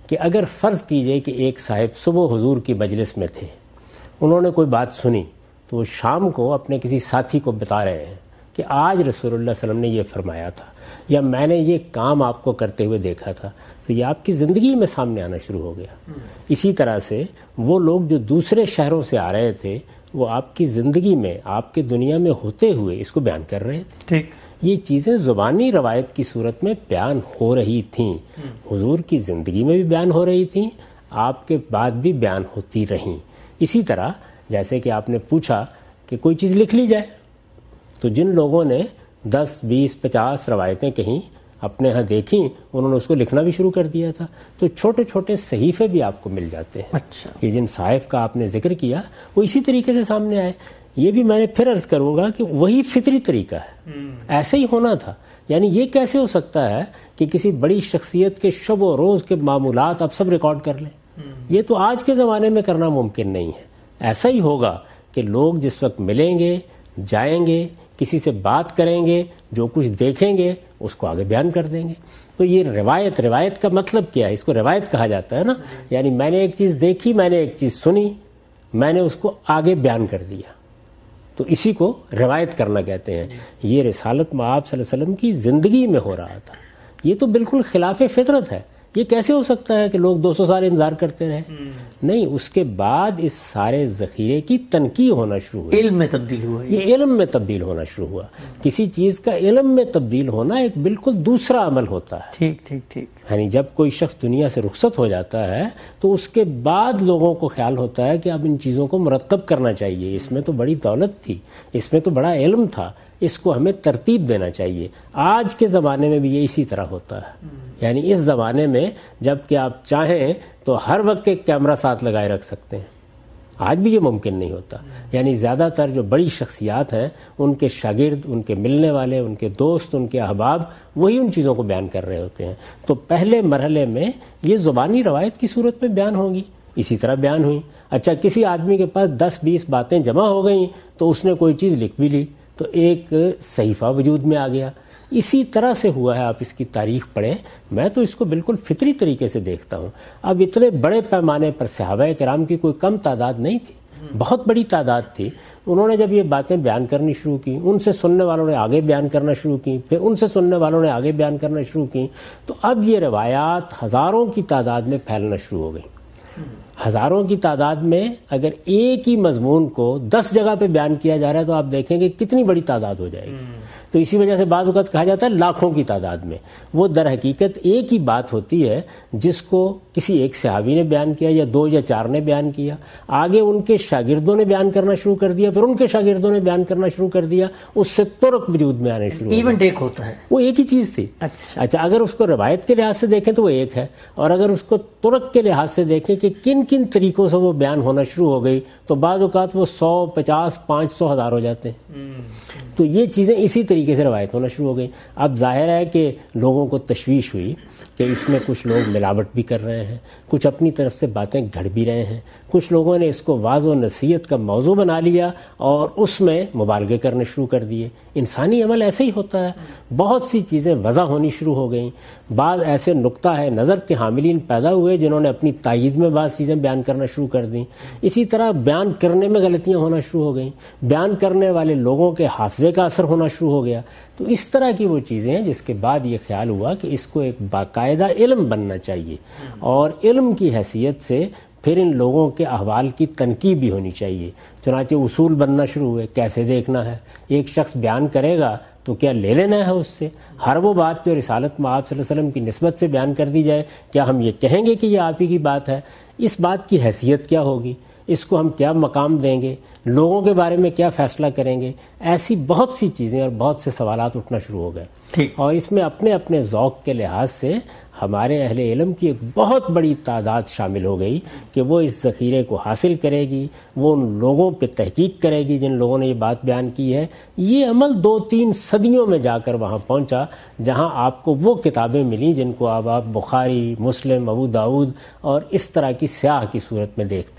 کہ اگر فرض کیجئے کہ ایک صاحب صبح حضور کی مجلس میں تھے، انہوں نے کوئی بات سنی تو وہ شام کو اپنے کسی ساتھی کو بتا رہے ہیں کہ آج رسول اللہ صلی اللہ علیہ وسلم نے یہ فرمایا تھا یا میں نے یہ کام آپ کو کرتے ہوئے دیکھا تھا، تو یہ آپ کی زندگی میں سامنے آنا شروع ہو گیا۔ اسی طرح سے وہ لوگ جو دوسرے شہروں سے آ رہے تھے وہ آپ کی زندگی میں، آپ کے دنیا میں ہوتے ہوئے اس کو بیان کر رہے تھے۔ ٹھیک، یہ چیزیں زبانی روایت کی صورت میں بیان ہو رہی تھیں، حضور کی زندگی میں بھی بیان ہو رہی تھیں، آپ کے بعد بھی بیان ہوتی رہیں۔ اسی طرح جیسے کہ آپ نے پوچھا کہ کوئی چیز لکھ لی جائے، تو جن لوگوں نے دس بیس پچاس روایتیں کہیں اپنے ہاں دیکھیں، انہوں نے اس کو لکھنا بھی شروع کر دیا تھا، تو چھوٹے چھوٹے صحیفے بھی آپ کو مل جاتے ہیں۔ اچھا، کہ جن صحائف کا آپ نے ذکر کیا وہ اسی طریقے سے سامنے آئے۔ یہ بھی میں نے پھر عرض کروں گا کہ وہی فطری طریقہ ہے، ایسے ہی ہونا تھا۔ یعنی یہ کیسے ہو سکتا ہے کہ کسی بڑی شخصیت کے شب و روز کے معمولات آپ سب ریکارڈ کر لیں؟ یہ تو آج کے زمانے میں کرنا ممکن نہیں ہے۔ ایسا ہی ہوگا کہ لوگ جس وقت ملیں گے، جائیں گے، کسی سے بات کریں گے، جو کچھ دیکھیں گے اس کو آگے بیان کر دیں گے۔ تو یہ روایت روایت کا مطلب کیا ہے؟ اس کو روایت کہا جاتا ہے نا، یعنی میں نے ایک چیز دیکھی، میں نے ایک چیز سنی، میں نے اس کو آگے بیان کر دیا، تو اسی کو روایت کرنا کہتے ہیں۔ یہ رسالت مآب صلی اللہ علیہ وسلم کی زندگی میں ہو رہا تھا، یہ تو بالکل خلاف فطرت ہے۔ یہ کیسے ہو سکتا ہے کہ لوگ دو سو سال انتظار کرتے رہے؟ نہیں، اس کے بعد اس سارے ذخیرے کی تنقیح ہونا شروع ہوئی، علم میں تبدیل ہوا، یہ علم میں تبدیل ہونا شروع ہوا۔ کسی چیز کا علم میں تبدیل ہونا ایک بالکل دوسرا عمل ہوتا ہے۔ ٹھیک ٹھیک ٹھیک، یعنی جب کوئی شخص دنیا سے رخصت ہو جاتا ہے تو اس کے بعد لوگوں کو خیال ہوتا ہے کہ اب ان چیزوں کو مرتب کرنا چاہیے، اس میں تو بڑی دولت تھی، اس میں تو بڑا علم تھا، اس کو ہمیں ترتیب دینا چاہیے۔ آج کے زمانے میں بھی یہ اسی طرح ہوتا ہے۔ یعنی اس زمانے میں جب کہ آپ چاہیں تو ہر وقت ایک کیمرہ ساتھ لگائے رکھ سکتے ہیں، آج بھی یہ ممکن نہیں ہوتا۔ یعنی زیادہ تر جو بڑی شخصیات ہیں ان کے شاگرد، ان کے ملنے والے، ان کے دوست، ان کے احباب وہی ان چیزوں کو بیان کر رہے ہوتے ہیں۔ تو پہلے مرحلے میں یہ زبانی روایت کی صورت میں بیان ہوگی، اسی طرح بیان ہوئی۔ اچھا، کسی آدمی کے پاس دس بیس باتیں جمع ہو گئیں تو اس نے کوئی چیز لکھ بھی لی تو ایک صحیفہ وجود میں آ گیا۔ اسی طرح سے ہوا ہے، آپ اس کی تاریخ پڑھیں۔ میں تو اس کو بالکل فطری طریقے سے دیکھتا ہوں۔ اب اتنے بڑے پیمانے پر صحابہ کرام کی کوئی کم تعداد نہیں تھی، بہت بڑی تعداد تھی۔ انہوں نے جب یہ باتیں بیان کرنی شروع کی، ان سے سننے والوں نے آگے بیان کرنا شروع کی، پھر ان سے سننے والوں نے آگے بیان کرنا شروع کی، تو اب یہ روایات ہزاروں کی تعداد میں پھیلنا شروع ہو گئی۔ ہزاروں کی تعداد میں اگر ایک ہی مضمون کو دس جگہ پہ بیان کیا جا رہا ہے تو آپ دیکھیں گے کتنی بڑی تعداد ہو جائے گی۔ تو اسی وجہ سے بعض اوقات کہا جاتا ہے لاکھوں کی تعداد میں، وہ در حقیقت ایک ہی بات ہوتی ہے جس کو کسی ایک صحابی نے بیان کیا یا دو یا چار نے بیان کیا، آگے ان کے شاگردوں نے بیان کرنا شروع کر دیا، پھر ان کے شاگردوں نے بیان کرنا شروع کر دیا، اس سے طرق وجود میں آنے شروع ہو گئے۔ ایونٹ ایک ہوتا ہے، وہ ایک ہی چیز تھی۔ اچھا اچھا، اگر اس کو روایت کے لحاظ سے دیکھیں تو وہ ایک ہے، اور اگر اس کو طرق کے لحاظ سے دیکھیں کہ کن کن طریقوں سے وہ بیان ہونا شروع ہو گئی تو بعض اوقات وہ سو پچاس پانچ سو ہزار ہو جاتے ہیں۔ تو یہ چیزیں اسی طریقے سے روایت ہونا شروع ہو گئی۔ اب ظاہر ہے کہ لوگوں کو تشویش ہوئی کہ اس میں کچھ لوگ ملاوٹ بھی کر رہے ہیں، کچھ اپنی طرف سے باتیں گھڑ بھی رہے ہیں، کچھ لوگوں نے اس کو واعظ و نصیحت کا موضوع بنا لیا اور اس میں مبالغے کرنے شروع کر دیے۔ انسانی عمل ایسے ہی ہوتا ہے، بہت سی چیزیں وضع ہونی شروع ہو گئیں۔ بعض ایسے نقطہ ہے نظر کے حاملین پیدا ہوئے جنہوں نے اپنی تائید میں بعض چیزیں بیان کرنا شروع کر دیں۔ اسی طرح بیان کرنے میں غلطیاں ہونا شروع ہو گئیں، بیان کرنے والے لوگوں کے حافظے کا اثر ہونا شروع ہو گیا۔ تو اس طرح کی وہ چیزیں ہیں جس کے بعد یہ خیال ہوا کہ اس کو ایک باقاعدہ علم بننا چاہیے، اور علم کی حیثیت سے پھر ان لوگوں کے احوال کی تنقیح بھی ہونی چاہیے۔ چنانچہ اصول بننا شروع ہوئے، کیسے دیکھنا ہے، ایک شخص بیان کرے گا تو کیا لے لینا ہے اس سے؟ ہر وہ بات جو رسالت مآب صلی اللہ علیہ وسلم کی نسبت سے بیان کر دی جائے، کیا ہم یہ کہیں گے کہ یہ آپ ہی کی بات ہے؟ اس بات کی حیثیت کیا ہوگی؟ اس کو ہم کیا مقام دیں گے؟ لوگوں کے بارے میں کیا فیصلہ کریں گے؟ ایسی بہت سی چیزیں اور بہت سے سوالات اٹھنا شروع ہو گئے، اور اس میں اپنے اپنے ذوق کے لحاظ سے ہمارے اہل علم کی ایک بہت بڑی تعداد شامل ہو گئی کہ وہ اس ذخیرے کو حاصل کرے گی، وہ ان لوگوں پہ تحقیق کرے گی جن لوگوں نے یہ بات بیان کی ہے۔ یہ عمل دو تین صدیوں میں جا کر وہاں پہنچا جہاں آپ کو وہ کتابیں ملیں جن کو اب آپ بخاری، مسلم، ابو داؤد اور اس طرح کی سیاح کی صورت میں دیکھتے ہیں۔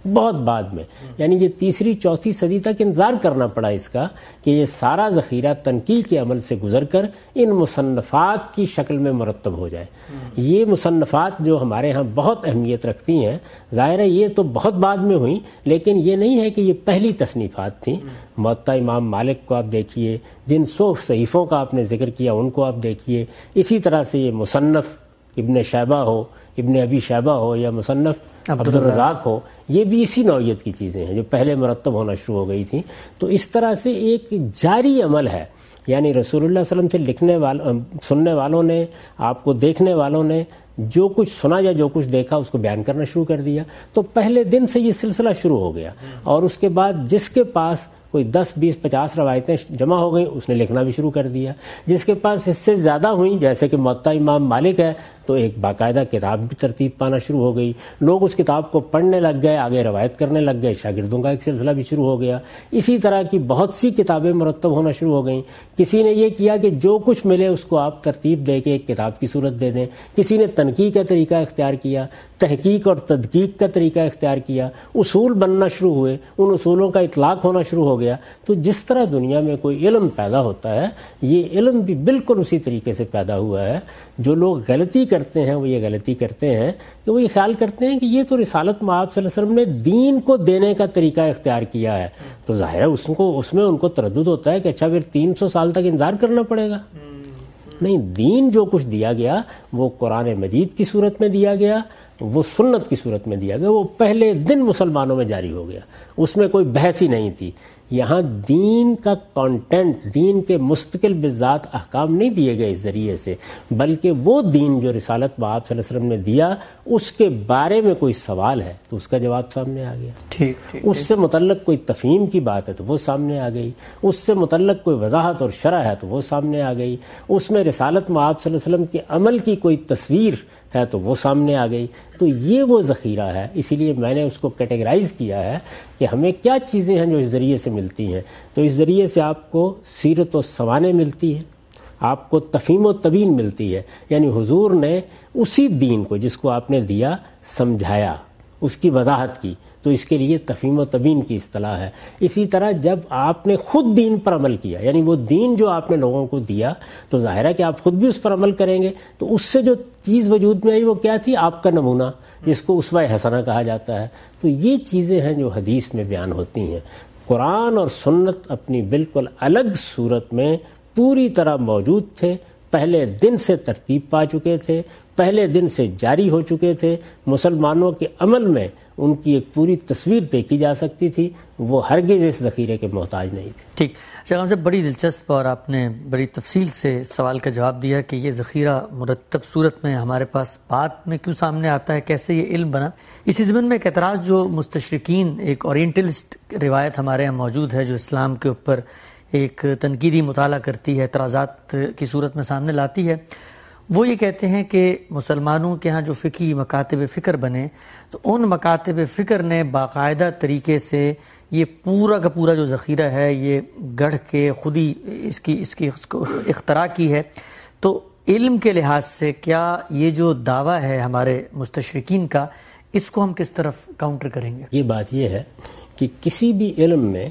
بہت بعد میں، یعنی یہ تیسری چوتھی صدی تک انتظار کرنا پڑا اس کا کہ یہ سارا ذخیرہ تنقیح کے عمل سے گزر کر ان مصنفات کی شکل میں مرتب ہو جائے۔ یہ مصنفات جو ہمارے ہاں بہت اہمیت رکھتی ہیں، ظاہر ہے یہ تو بہت بعد میں ہوئیں، لیکن یہ نہیں ہے کہ یہ پہلی تصنیفات تھیں۔ موطا امام مالک کو آپ دیکھیے، جن سو صحیفوں کا آپ نے ذکر کیا ان کو آپ دیکھیے، اسی طرح سے یہ مصنف ابن شیبہ ہو، ابن ابی شیبہ ہو، یا مصنف عبد الرزاق ہو، یہ بھی اسی نوعیت کی چیزیں ہیں جو پہلے مرتب ہونا شروع ہو گئی تھیں۔ تو اس طرح سے ایک جاری عمل ہے، یعنی رسول اللہ صلی اللہ علیہ وسلم سے لکھنے والوں، سننے والوں نے، آپ کو دیکھنے والوں نے جو کچھ سنا یا جو کچھ دیکھا اس کو بیان کرنا شروع کر دیا۔ تو پہلے دن سے یہ سلسلہ شروع ہو گیا، اور اس کے بعد جس کے پاس کوئی دس بیس پچاس روایتیں جمع ہو گئیں اس نے لکھنا بھی شروع کر دیا۔ جس کے پاس اس سے زیادہ ہوئیں، جیسے کہ موطا امام مالک ہے، تو ایک باقاعدہ کتاب بھی ترتیب پانا شروع ہو گئی، لوگ اس کتاب کو پڑھنے لگ گئے، آگے روایت کرنے لگ گئے، شاگردوں کا ایک سلسلہ بھی شروع ہو گیا۔ اسی طرح کی بہت سی کتابیں مرتب ہونا شروع ہو گئیں۔ کسی نے یہ کیا کہ جو کچھ ملے اس کو آپ ترتیب دے کے ایک کتاب کی صورت دے دیں، کسی نے تنقیح کا طریقہ اختیار کیا، تحقیق اور تدقیق کا طریقہ اختیار کیا، اصول بننا شروع ہوئے، ان اصولوں کا اطلاق ہونا شروع ہو گیا۔ تو جس طرح دنیا میں کوئی علم پیدا ہوتا ہے، یہ علم بھی بالکل اسی طریقے سے پیدا ہوا ہے۔ جو لوگ غلطی کرتے ہیں وہ یہ غلطی کرتے ہیں کہ وہ یہ خیال کرتے ہیں کہ یہ تو رسالت مآب صلی اللہ علیہ وسلم نے دین کو دینے کا طریقہ اختیار کیا ہے، تو ظاہر ہے اس کو اس میں ان کو تردد ہوتا ہے کہ اچھا پھر تین سو سال تک انتظار کرنا پڑے گا۔ نہیں، دین جو کچھ دیا گیا وہ قرآن مجید کی صورت میں دیا گیا، وہ سنت کی صورت میں دیا گیا، وہ پہلے دن مسلمانوں میں جاری ہو گیا، اس میں کوئی بحث ہی نہیں تھی۔ یہاں دین کا کانٹینٹ، دین کے مستقل بذات احکام نہیں دیے گئے اس ذریعے سے، بلکہ وہ دین جو رسالت مآب صلی اللہ علیہ وسلم نے دیا اس کے بارے میں کوئی سوال ہے تو اس کا جواب سامنے آ گیا، ٹھیک ٹھیک اس سے متعلق کوئی تفہیم کی بات ہے تو وہ سامنے آ گئی، اس سے متعلق کوئی وضاحت اور شرح ہے تو وہ سامنے آ گئی، اس میں رسالت مآب صلی اللہ علیہ وسلم کے عمل کی کوئی تصویر ہے تو وہ سامنے آ گئی۔ تو یہ وہ ذخیرہ ہے، اسی لیے میں نے اس کو کیٹیگرائز کیا ہے کہ ہمیں کیا چیزیں ہیں جو اس ذریعے سے ملتی ہیں۔ تو اس ذریعے سے آپ کو سیرت و سوانح ملتی ہے، آپ کو تفہیم و تبیین ملتی ہے، یعنی حضور نے اسی دین کو جس کو آپ نے دیا سمجھایا، اس کی وضاحت کی، تو اس کے لیے تفہیم و تبیین کی اصطلاح ہے۔ اسی طرح جب آپ نے خود دین پر عمل کیا، یعنی وہ دین جو آپ نے لوگوں کو دیا، تو ظاہر ہے کہ آپ خود بھی اس پر عمل کریں گے، تو اس سے جو چیز وجود میں آئی وہ کیا تھی؟ آپ کا نمونہ، جس کو اسوہ حسنہ کہا جاتا ہے۔ تو یہ چیزیں ہیں جو حدیث میں بیان ہوتی ہیں۔ قرآن اور سنت اپنی بالکل الگ صورت میں پوری طرح موجود تھے، پہلے دن سے ترتیب پا چکے تھے، پہلے دن سے جاری ہو چکے تھے، مسلمانوں کے عمل میں ان کی ایک پوری تصویر دیکھی جا سکتی تھی، وہ ہرگز اس ذخیرے کے محتاج نہیں تھے۔ ٹھیک، شیخ صاحب بڑی دلچسپ اور آپ نے بڑی تفصیل سے سوال کا جواب دیا کہ یہ ذخیرہ مرتب صورت میں ہمارے پاس بعد میں کیوں سامنے آتا ہے، کیسے یہ علم بنا۔ اسی ضمن میں ایک اعتراض جو مستشرقین، ایک اورینٹلسٹ روایت ہمارے یہاں موجود ہے جو اسلام کے اوپر ایک تنقیدی مطالعہ کرتی ہے، اعتراضات کی صورت میں سامنے لاتی ہے، وہ یہ کہتے ہیں کہ مسلمانوں کے ہاں جو فقہی مکاتب فکر بنے تو ان مکاتب فکر نے باقاعدہ طریقے سے یہ پورا کا پورا جو ذخیرہ ہے یہ گڑھ کے خود ہی اس کی اس کی اس کو اختراع کی ہے۔ تو علم کے لحاظ سے کیا یہ جو دعویٰ ہے ہمارے مستشرقین کا، اس کو ہم کس طرف کاؤنٹر کریں گے؟ یہ بات یہ ہے کہ کسی بھی علم میں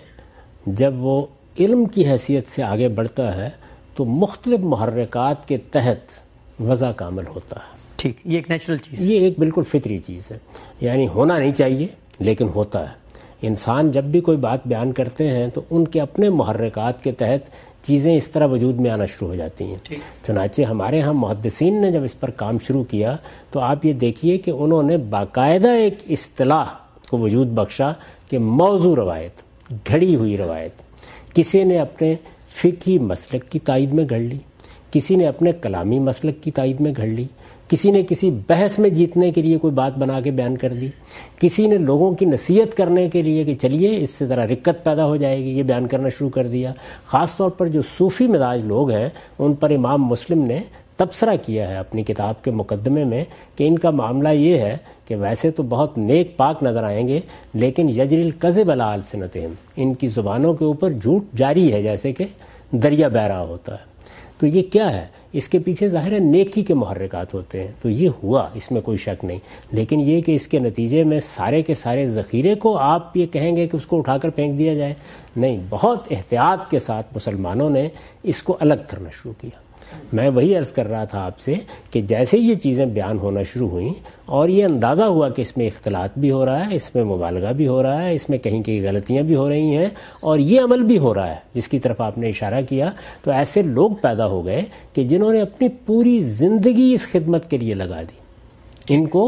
جب وہ علم کی حیثیت سے آگے بڑھتا ہے تو مختلف محرکات کے تحت وضع کا عمل ہوتا ہے۔ ٹھیک، یہ ایک نیچرل چیز ہے، یہ ایک بالکل فطری چیز ہے، یعنی ہونا نہیں چاہیے لیکن ہوتا ہے۔ انسان جب بھی کوئی بات بیان کرتے ہیں تو ان کے اپنے محرکات کے تحت چیزیں اس طرح وجود میں آنا شروع ہو جاتی ہیں۔ چنانچہ ہمارے ہاں محدثین نے جب اس پر کام شروع کیا تو آپ یہ دیکھیے کہ انہوں نے باقاعدہ ایک اصطلاح کو وجود بخشا کہ موضوع روایت، گھڑی ہوئی روایت۔ کسی نے اپنے فقہی مسلک کی تائید میں گھڑ لی، کسی نے اپنے کلامی مسلک کی تائید میں گھڑ لی، کسی نے کسی بحث میں جیتنے کے لیے کوئی بات بنا کے بیان کر دی، کسی نے لوگوں کی نصیحت کرنے کے لیے کہ چلیے اس سے ذرا رکت پیدا ہو جائے گی، یہ بیان کرنا شروع کر دیا۔ خاص طور پر جو صوفی مزاج لوگ ہیں ان پر امام مسلم نے تبصرہ کیا ہے اپنی کتاب کے مقدمے میں کہ ان کا معاملہ یہ ہے کہ ویسے تو بہت نیک پاک نظر آئیں گے لیکن یجری الکذب علی السنتہم، ان کی زبانوں کے اوپر جھوٹ جاری ہے جیسے کہ دریا بہ رہا ہوتا ہے۔ تو یہ کیا ہے؟ اس کے پیچھے ظاہر ہے نیکی کے محرکات ہوتے ہیں، تو یہ ہوا، اس میں کوئی شک نہیں، لیکن یہ کہ اس کے نتیجے میں سارے کے سارے ذخیرے کو آپ یہ کہیں گے کہ اس کو اٹھا کر پھینک دیا جائے، نہیں، بہت احتیاط کے ساتھ مسلمانوں نے اس کو الگ کرنا شروع کیا۔ میں وہی عرض کر رہا تھا آپ سے کہ جیسے یہ چیزیں بیان ہونا شروع ہوئیں اور یہ اندازہ ہوا کہ اس میں اختلاط بھی ہو رہا ہے، اس میں مبالغہ بھی ہو رہا ہے، اس میں کہیں کہیں غلطیاں بھی ہو رہی ہیں اور یہ عمل بھی ہو رہا ہے جس کی طرف آپ نے اشارہ کیا، تو ایسے لوگ پیدا ہو گئے کہ جنہوں نے اپنی پوری زندگی اس خدمت کے لیے لگا دی۔ ان کو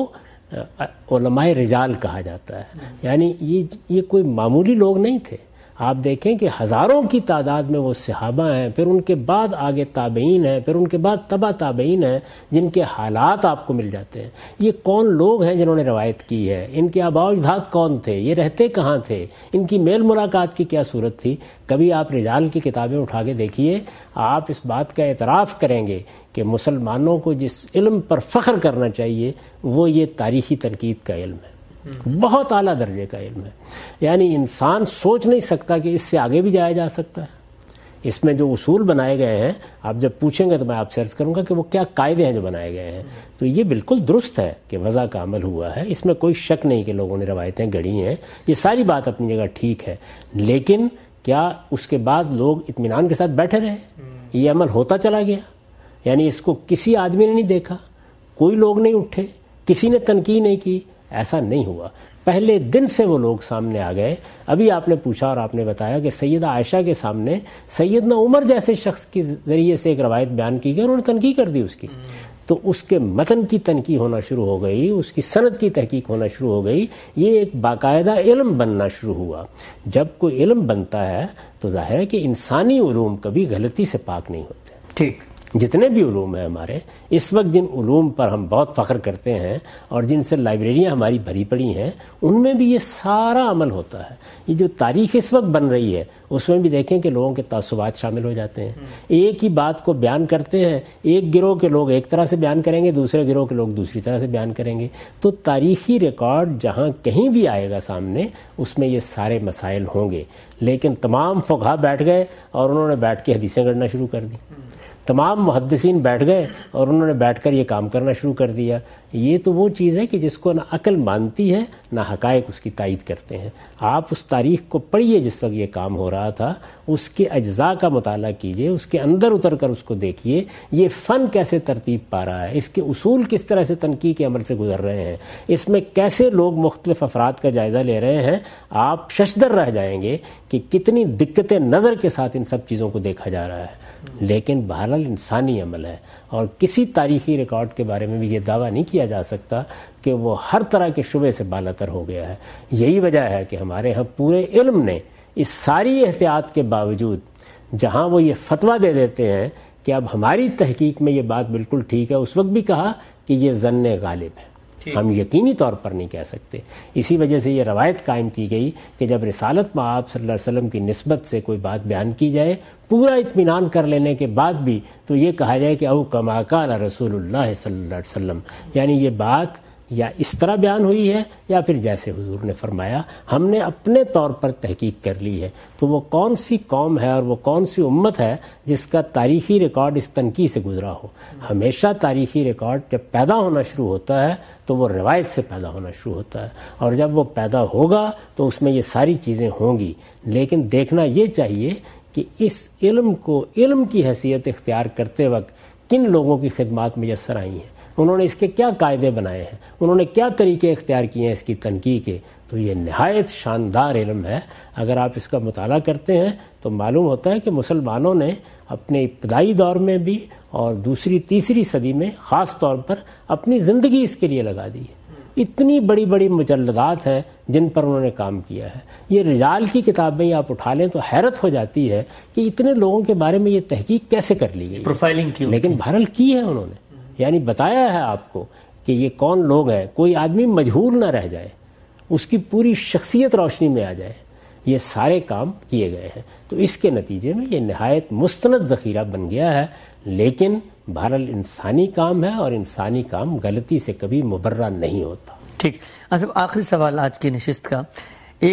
علماء رجال کہا جاتا ہے، یعنی یہ یہ کوئی معمولی لوگ نہیں تھے۔ آپ دیکھیں کہ ہزاروں کی تعداد میں وہ صحابہ ہیں، پھر ان کے بعد آگے تابعین ہیں، پھر ان کے بعد تبع تابعین ہیں، جن کے حالات آپ کو مل جاتے ہیں۔ یہ کون لوگ ہیں جنہوں نے روایت کی ہے؟ ان کے آباء و اجداد کون تھے؟ یہ رہتے کہاں تھے؟ ان کی میل ملاقات کی کیا صورت تھی؟ کبھی آپ رجال کی کتابیں اٹھا کے دیکھیے، آپ اس بات کا اعتراف کریں گے کہ مسلمانوں کو جس علم پر فخر کرنا چاہیے وہ یہ تاریخی تنقید کا علم ہے، بہت اعلیٰ درجے کا علم ہے۔ یعنی انسان سوچ نہیں سکتا کہ اس سے آگے بھی جایا جا سکتا ہے۔ اس میں جو اصول بنائے گئے ہیں، آپ جب پوچھیں گے تو میں آپ سے عرض کروں گا کہ وہ کیا قاعدے ہیں جو بنائے گئے ہیں، تو یہ بالکل درست ہے کہ وضع کا عمل ہوا ہے، اس میں کوئی شک نہیں کہ لوگوں نے روایتیں گڑھی ہیں، یہ ساری بات اپنی جگہ ٹھیک ہے، لیکن کیا اس کے بعد لوگ اطمینان کے ساتھ بیٹھے رہے؟ یہ عمل ہوتا چلا گیا، یعنی اس کو کسی آدمی نے نہیں دیکھا، کوئی لوگ نہیں اٹھے، کسی نے تنقید نہیں کی، ایسا نہیں ہوا۔ پہلے دن سے وہ لوگ سامنے آ گئے۔ ابھی آپ نے پوچھا اور آپ نے بتایا کہ سیدہ عائشہ کے سامنے سیدنا عمر جیسے شخص کے ذریعے سے ایک روایت بیان کی گئی، انہوں نے تنقید کر دی اس کی، تو اس کے متن کی تنقید ہونا شروع ہو گئی، اس کی سند کی تحقیق ہونا شروع ہو گئی، یہ ایک باقاعدہ علم بننا شروع ہوا۔ جب کوئی علم بنتا ہے تو ظاہر ہے کہ انسانی علوم کبھی غلطی سے پاک نہیں ہوتے۔ ٹھیک، جتنے بھی علوم ہیں ہمارے اس وقت، جن علوم پر ہم بہت فخر کرتے ہیں اور جن سے لائبریریاں ہماری بھری پڑی ہیں، ان میں بھی یہ سارا عمل ہوتا ہے۔ یہ جو تاریخ اس وقت بن رہی ہے اس میں بھی دیکھیں کہ لوگوں کے تعصبات شامل ہو جاتے ہیں، ایک ہی بات کو بیان کرتے ہیں، ایک گروہ کے لوگ ایک طرح سے بیان کریں گے، دوسرے گروہ کے لوگ دوسری طرح سے بیان کریں گے، تو تاریخی ریکارڈ جہاں کہیں بھی آئے گا سامنے اس میں یہ سارے مسائل ہوں گے۔ لیکن تمام فقہا بیٹھ گئے اور انہوں نے بیٹھ کے حدیثیں گڑھنا شروع کر دی، تمام محدثین بیٹھ گئے اور انہوں نے بیٹھ کر یہ کام کرنا شروع کر دیا۔ یہ تو وہ چیز ہے کہ جس کو نہ عقل مانتی ہے نہ حقائق اس کی تائید کرتے ہیں۔ آپ اس تاریخ کو پڑھیے جس وقت یہ کام ہو رہا تھا، اس کے اجزاء کا مطالعہ کیجئے، اس کے اندر اتر کر اس کو دیکھیے، یہ فن کیسے ترتیب پا رہا ہے، اس کے اصول کس طرح سے تنقید کے عمل سے گزر رہے ہیں، اس میں کیسے لوگ مختلف افراد کا جائزہ لے رہے ہیں، آپ ششدر رہ جائیں گے کہ کتنی دقت نظر کے ساتھ ان سب چیزوں کو دیکھا جا رہا ہے۔ لیکن بہرحال انسانی عمل ہے اور کسی تاریخی ریکارڈ کے بارے میں بھی یہ دعویٰ نہیں کیا جا سکتا کہ وہ ہر طرح کے شبے سے بالاتر ہو گیا ہے۔ یہی وجہ ہے کہ ہمارے ہاں پورے علم نے اس ساری احتیاط کے باوجود جہاں وہ یہ فتویٰ دے دیتے ہیں کہ اب ہماری تحقیق میں یہ بات بالکل ٹھیک ہے، اس وقت بھی کہا کہ یہ ظن غالب ہے، ہم یقینی طور پر نہیں کہہ سکتے۔ اسی وجہ سے یہ روایت قائم کی گئی کہ جب رسالت میں آپ صلی اللہ علیہ وسلم کی نسبت سے کوئی بات بیان کی جائے، پورا اطمینان کر لینے کے بعد بھی تو یہ کہا جائے کہ او کما قال رسول اللہ صلی اللہ علیہ وسلم، یعنی یہ بات یا اس طرح بیان ہوئی ہے یا پھر جیسے حضور نے فرمایا، ہم نے اپنے طور پر تحقیق کر لی ہے۔ تو وہ کون سی قوم ہے اور وہ کون سی امت ہے جس کا تاریخی ریکارڈ اس تنقید سے گزرا ہو؟ ہمیشہ تاریخی ریکارڈ جب پیدا ہونا شروع ہوتا ہے تو وہ روایت سے پیدا ہونا شروع ہوتا ہے، اور جب وہ پیدا ہوگا تو اس میں یہ ساری چیزیں ہوں گی۔ لیکن دیکھنا یہ چاہیے کہ اس علم کو علم کی حیثیت اختیار کرتے وقت کن لوگوں کی خدمات میسر آئی ہیں، انہوں نے اس کے کیا قاعدے بنائے ہیں، انہوں نے کیا طریقے اختیار کیے ہیں اس کی تنقید کے۔ تو یہ نہایت شاندار علم ہے، اگر آپ اس کا مطالعہ کرتے ہیں تو معلوم ہوتا ہے کہ مسلمانوں نے اپنے ابتدائی دور میں بھی اور دوسری تیسری صدی میں خاص طور پر اپنی زندگی اس کے لیے لگا دی ہے۔ اتنی بڑی بڑی مجلدات ہیں جن پر انہوں نے کام کیا ہے۔ یہ رجال کی کتابیں آپ اٹھا لیں تو حیرت ہو جاتی ہے کہ اتنے لوگوں کے بارے میں یہ تحقیق کیسے کر لی گئی، پروفائلنگ کی، لیکن بہرحال کی ہے انہوں نے، یعنی بتایا ہے آپ کو کہ یہ کون لوگ ہیں، کوئی آدمی مجہول نہ رہ جائے، اس کی پوری شخصیت روشنی میں آ جائے۔ یہ سارے کام کیے گئے ہیں، تو اس کے نتیجے میں یہ نہایت مستند ذخیرہ بن گیا ہے۔ لیکن بہرحال انسانی کام ہے اور انسانی کام غلطی سے کبھی مبرہ نہیں ہوتا۔ ٹھیک، اچھا آخری سوال آج کی نشست کا، ایک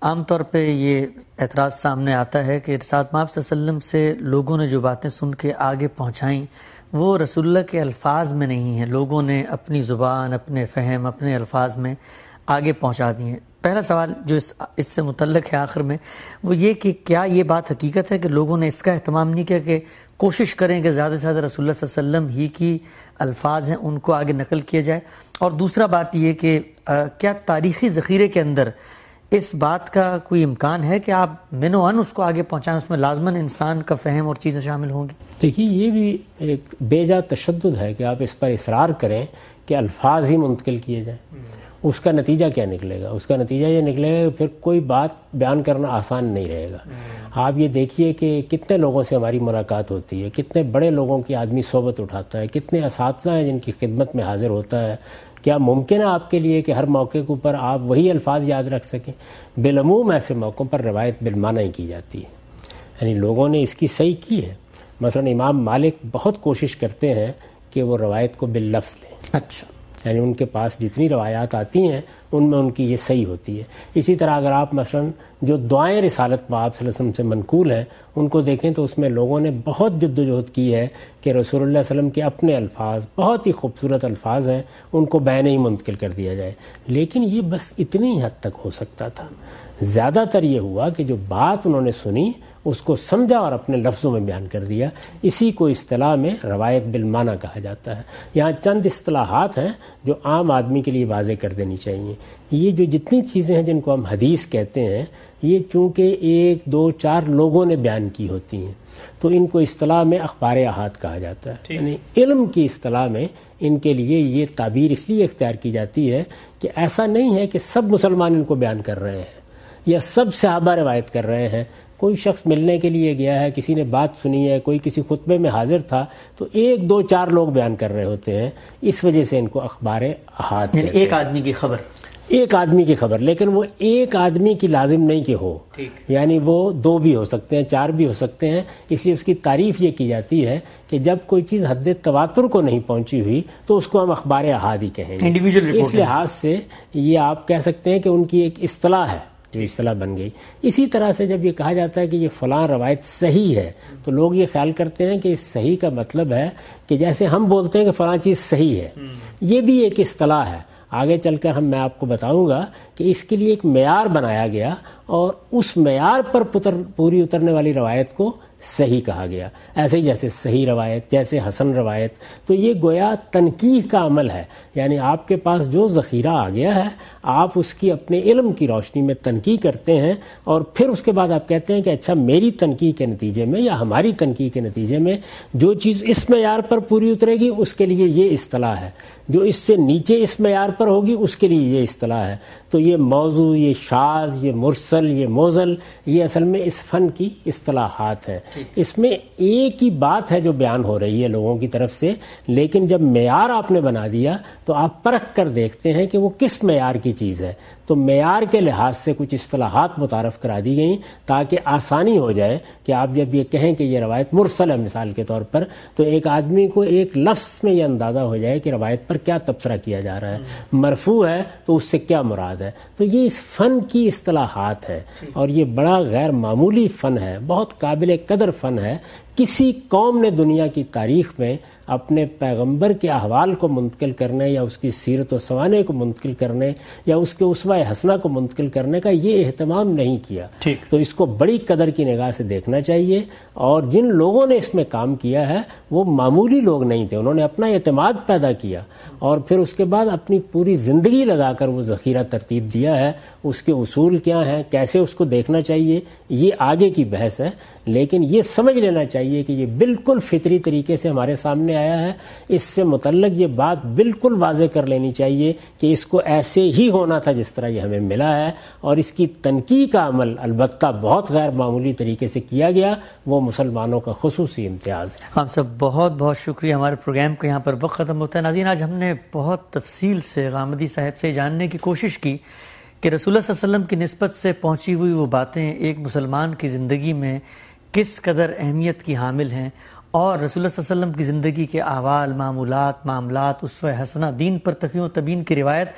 عام طور پہ یہ اعتراض سامنے آتا ہے کہ ارشاد مآب صلی اللہ علیہ وسلم سے لوگوں نے جو باتیں سن کے آگے پہنچائیں وہ رسول اللہ کے الفاظ میں نہیں ہیں، لوگوں نے اپنی زبان، اپنے فہم، اپنے الفاظ میں آگے پہنچا دی ہیں۔ پہلا سوال جو اس اس سے متعلق ہے آخر میں وہ یہ کہ کیا یہ بات حقیقت ہے کہ لوگوں نے اس کا اہتمام نہیں کیا کہ کوشش کریں کہ زیادہ سے زیادہ رسول اللہ صلی اللہ علیہ وسلم ہی کی الفاظ ہیں ان کو آگے نقل کیا جائے؟ اور دوسرا بات یہ کہ کیا تاریخی ذخیرے کے اندر اس بات کا کوئی امکان ہے کہ آپ من و ان اس کو آگے پہنچائیں، اس میں لازماً انسان کا فہم اور چیزیں شامل ہوں گی؟ دیکھیے یہ بھی ایک بے جا تشدد ہے کہ آپ اس پر اصرار کریں کہ الفاظ ہی منتقل کیے جائیں۔ اس کا نتیجہ کیا نکلے گا؟ اس کا نتیجہ یہ نکلے گا کہ پھر کوئی بات بیان کرنا آسان نہیں رہے گا۔ آپ یہ دیکھیے کہ کتنے لوگوں سے ہماری ملاقات ہوتی ہے، کتنے بڑے لوگوں کی آدمی صحبت اٹھاتا ہے، کتنے اساتذہ ہیں جن کی خدمت میں حاضر ہوتا ہے۔ کیا ممکن ہے آپ کے لیے کہ ہر موقع کے اوپر آپ وہی الفاظ یاد رکھ سکیں؟ بالعموم ایسے موقعوں پر روایت بالمعنی ہی کی جاتی ہے، یعنی لوگوں نے اس کی صحیح کی ہے۔ مثلا امام مالک بہت کوشش کرتے ہیں کہ وہ روایت کو باللفظ لیں، اچھا، یعنی ان کے پاس جتنی روایات آتی ہیں ان میں ان کی یہ صحیح ہوتی ہے۔ اسی طرح اگر آپ مثلا جو دعائیں رسالت پاک صلی اللہ علیہ وسلم سے منقول ہیں ان کو دیکھیں تو اس میں لوگوں نے بہت جد و جہد کی ہے کہ رسول اللہ صلی اللہ علیہ وسلم کے اپنے الفاظ بہت ہی خوبصورت الفاظ ہیں، ان کو بین ہی منتقل کر دیا جائے۔ لیکن یہ بس اتنی حد تک ہو سکتا تھا۔ زیادہ تر یہ ہوا کہ جو بات انہوں نے سنی اس کو سمجھا اور اپنے لفظوں میں بیان کر دیا۔ اسی کو اصطلاح میں روایت بالمعنی کہا جاتا ہے۔ یہاں چند اصطلاحات ہیں جو عام آدمی کے لیے واضح کر دینی چاہیے۔ یہ جو جتنی چیزیں ہیں جن کو ہم حدیث کہتے ہیں یہ چونکہ ایک دو چار لوگوں نے بیان کی ہوتی ہیں تو ان کو اصطلاح میں اخبار احاد کہا جاتا ہے۔ یعنی علم کی اصطلاح میں ان کے لیے یہ تعبیر اس لیے اختیار کی جاتی ہے کہ ایسا نہیں ہے کہ سب مسلمان ان کو بیان کر رہے ہیں یا سب صحابہ روایت کر رہے ہیں۔ کوئی شخص ملنے کے لیے گیا ہے، کسی نے بات سنی ہے، کوئی کسی خطبے میں حاضر تھا تو ایک دو چار لوگ بیان کر رہے ہوتے ہیں، اس وجہ سے ان کو اخبار احاد یعنی ایک آدمی کی خبر، ایک آدمی کی خبر، لیکن وہ ایک آدمی کی لازم نہیں کہ ہو، یعنی وہ دو بھی ہو سکتے ہیں، چار بھی ہو سکتے ہیں۔ اس لیے اس کی تعریف یہ کی جاتی ہے کہ جب کوئی چیز حد تواتر کو نہیں پہنچی ہوئی تو اس کو ہم اخبار احاد ہی کہیں گے۔ اس لحاظ سے یہ آپ کہہ سکتے ہیں کہ ان کی ایک اصطلاح ہے جو اصطلاح بن گئی۔ اسی طرح سے جب یہ کہا جاتا ہے کہ یہ فلاں روایت صحیح ہے تو لوگ یہ خیال کرتے ہیں کہ اس صحیح کا مطلب ہے کہ جیسے ہم بولتے ہیں کہ فلاں چیز صحیح ہے، یہ بھی ایک اصطلاح ہے۔ آگے چل کر ہم میں آپ کو بتاؤں گا کہ اس کے لیے ایک معیار بنایا گیا اور اس معیار پر پوری اترنے والی روایت کو صحیح کہا گیا۔ ایسے ہی جیسے صحیح روایت، جیسے حسن روایت، تو یہ گویا تنقیح کا عمل ہے، یعنی آپ کے پاس جو ذخیرہ آ گیا ہے آپ اس کی اپنے علم کی روشنی میں تنقیح کرتے ہیں اور پھر اس کے بعد آپ کہتے ہیں کہ اچھا میری تنقیح کے نتیجے میں یا ہماری تنقیح کے نتیجے میں جو چیز اس معیار پر پوری اترے گی اس کے لیے یہ اصطلاح ہے، جو اس سے نیچے اس معیار پر ہوگی اس کے لیے یہ اصطلاح ہے۔ تو یہ موضوع، یہ شاذ، یہ مرسل، یہ موزل، یہ اصل میں اس فن کی اصطلاحات ہیں۔ اس میں ایک ہی بات ہے جو بیان ہو رہی ہے لوگوں کی طرف سے، لیکن جب معیار آپ نے بنا دیا تو آپ پرکھ کر دیکھتے ہیں کہ وہ کس معیار کی چیز ہے۔ تو معیار کے لحاظ سے کچھ اصطلاحات متعارف کرا دی گئیں تاکہ آسانی ہو جائے کہ آپ جب یہ کہیں کہ یہ روایت مرسل ہے مثال کے طور پر تو ایک آدمی کو ایک لفظ میں یہ اندازہ ہو جائے کہ روایت پر کیا تبصرہ کیا جا رہا ہے، مرفوع ہے تو اس سے کیا مراد ہے۔ تو یہ اس فن کی اصطلاحات ہے اور یہ بڑا غیر معمولی فن ہے، بہت قابل قدر فن ہے۔ کسی قوم نے دنیا کی تاریخ میں اپنے پیغمبر کے احوال کو منتقل کرنے یا اس کی سیرت و سوانے کو منتقل کرنے یا اس کے اسوہ حسنہ کو منتقل کرنے کا یہ اہتمام نہیں کیا۔ تو اس کو بڑی قدر کی نگاہ سے دیکھنا چاہیے، اور جن لوگوں نے اس میں کام کیا ہے وہ معمولی لوگ نہیں تھے، انہوں نے اپنا اعتماد پیدا کیا اور پھر اس کے بعد اپنی پوری زندگی لگا کر وہ ذخیرہ ترتیب دیا ہے۔ اس کے اصول کیا ہیں، کیسے اس کو دیکھنا چاہیے، یہ آگے کی بحث ہے، لیکن یہ سمجھ لینا چاہیے کہ یہ بالکل فطری طریقے سے ہمارے سامنے آیا ہے۔ اس سے متعلق یہ بات بالکل واضح کر لینی چاہیے کہ اس کو ایسے ہی ہونا تھا جس طرح یہ ہمیں ملا ہے، اور اس کی تنقیح کا عمل البتہ بہت غیر معمولی طریقے سے کیا گیا، وہ مسلمانوں کا خصوصی امتیاز ہے۔ ہم سب بہت بہت شکریہ۔ ہمارے پروگرام کو یہاں پر وقت ختم ہوتا ہے۔ ناظرین، آج ہم نے بہت تفصیل سے غامدی صاحب سے جاننے کی کوشش کی کہ رسول اللہ صلی اللہ علیہ وسلم کی نسبت سے پہنچی ہوئی وہ باتیں ایک مسلمان کی زندگی میں کس قدر اہمیت کی حامل ہیں، اور رسول اللہ صلی اللہ علیہ وسلم کی زندگی کے احوال، معمولات، معاملات، اسوہ حسنہ، دین پر تفہیم و تبیین کی روایت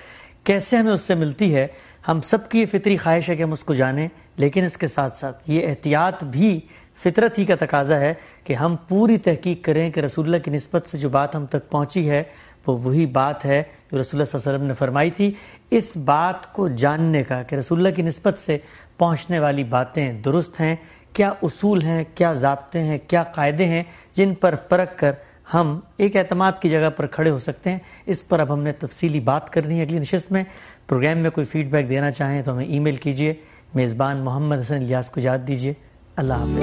کیسے ہمیں اس سے ملتی ہے؟ ہم سب کی یہ فطری خواہش ہے کہ ہم اس کو جانیں، لیکن اس کے ساتھ ساتھ یہ احتیاط بھی فطرت ہی کا تقاضا ہے کہ ہم پوری تحقیق کریں کہ رسول اللہ کی نسبت سے جو بات ہم تک پہنچی ہے وہ وہی بات ہے جو رسول اللہ صلی اللہ علیہ وسلم نے فرمائی تھی۔ اس بات کو جاننے کا کہ رسول اللہ کی نسبت سے پہنچنے والی باتیں درست ہیں، کیا اصول ہیں، کیا ضابطے ہیں، کیا قاعدے ہیں جن پر پرکھ کر ہم ایک اعتماد کی جگہ پر کھڑے ہو سکتے ہیں، اس پر اب ہم نے تفصیلی بات کرنی ہے اگلی نشست میں۔ پروگرام میں کوئی فیڈ بیک دینا چاہیں تو ہمیں ای میل کیجیے۔ میزبان محمد حسن الیاس کو اجازت دیجیے۔ اللہ حافظ۔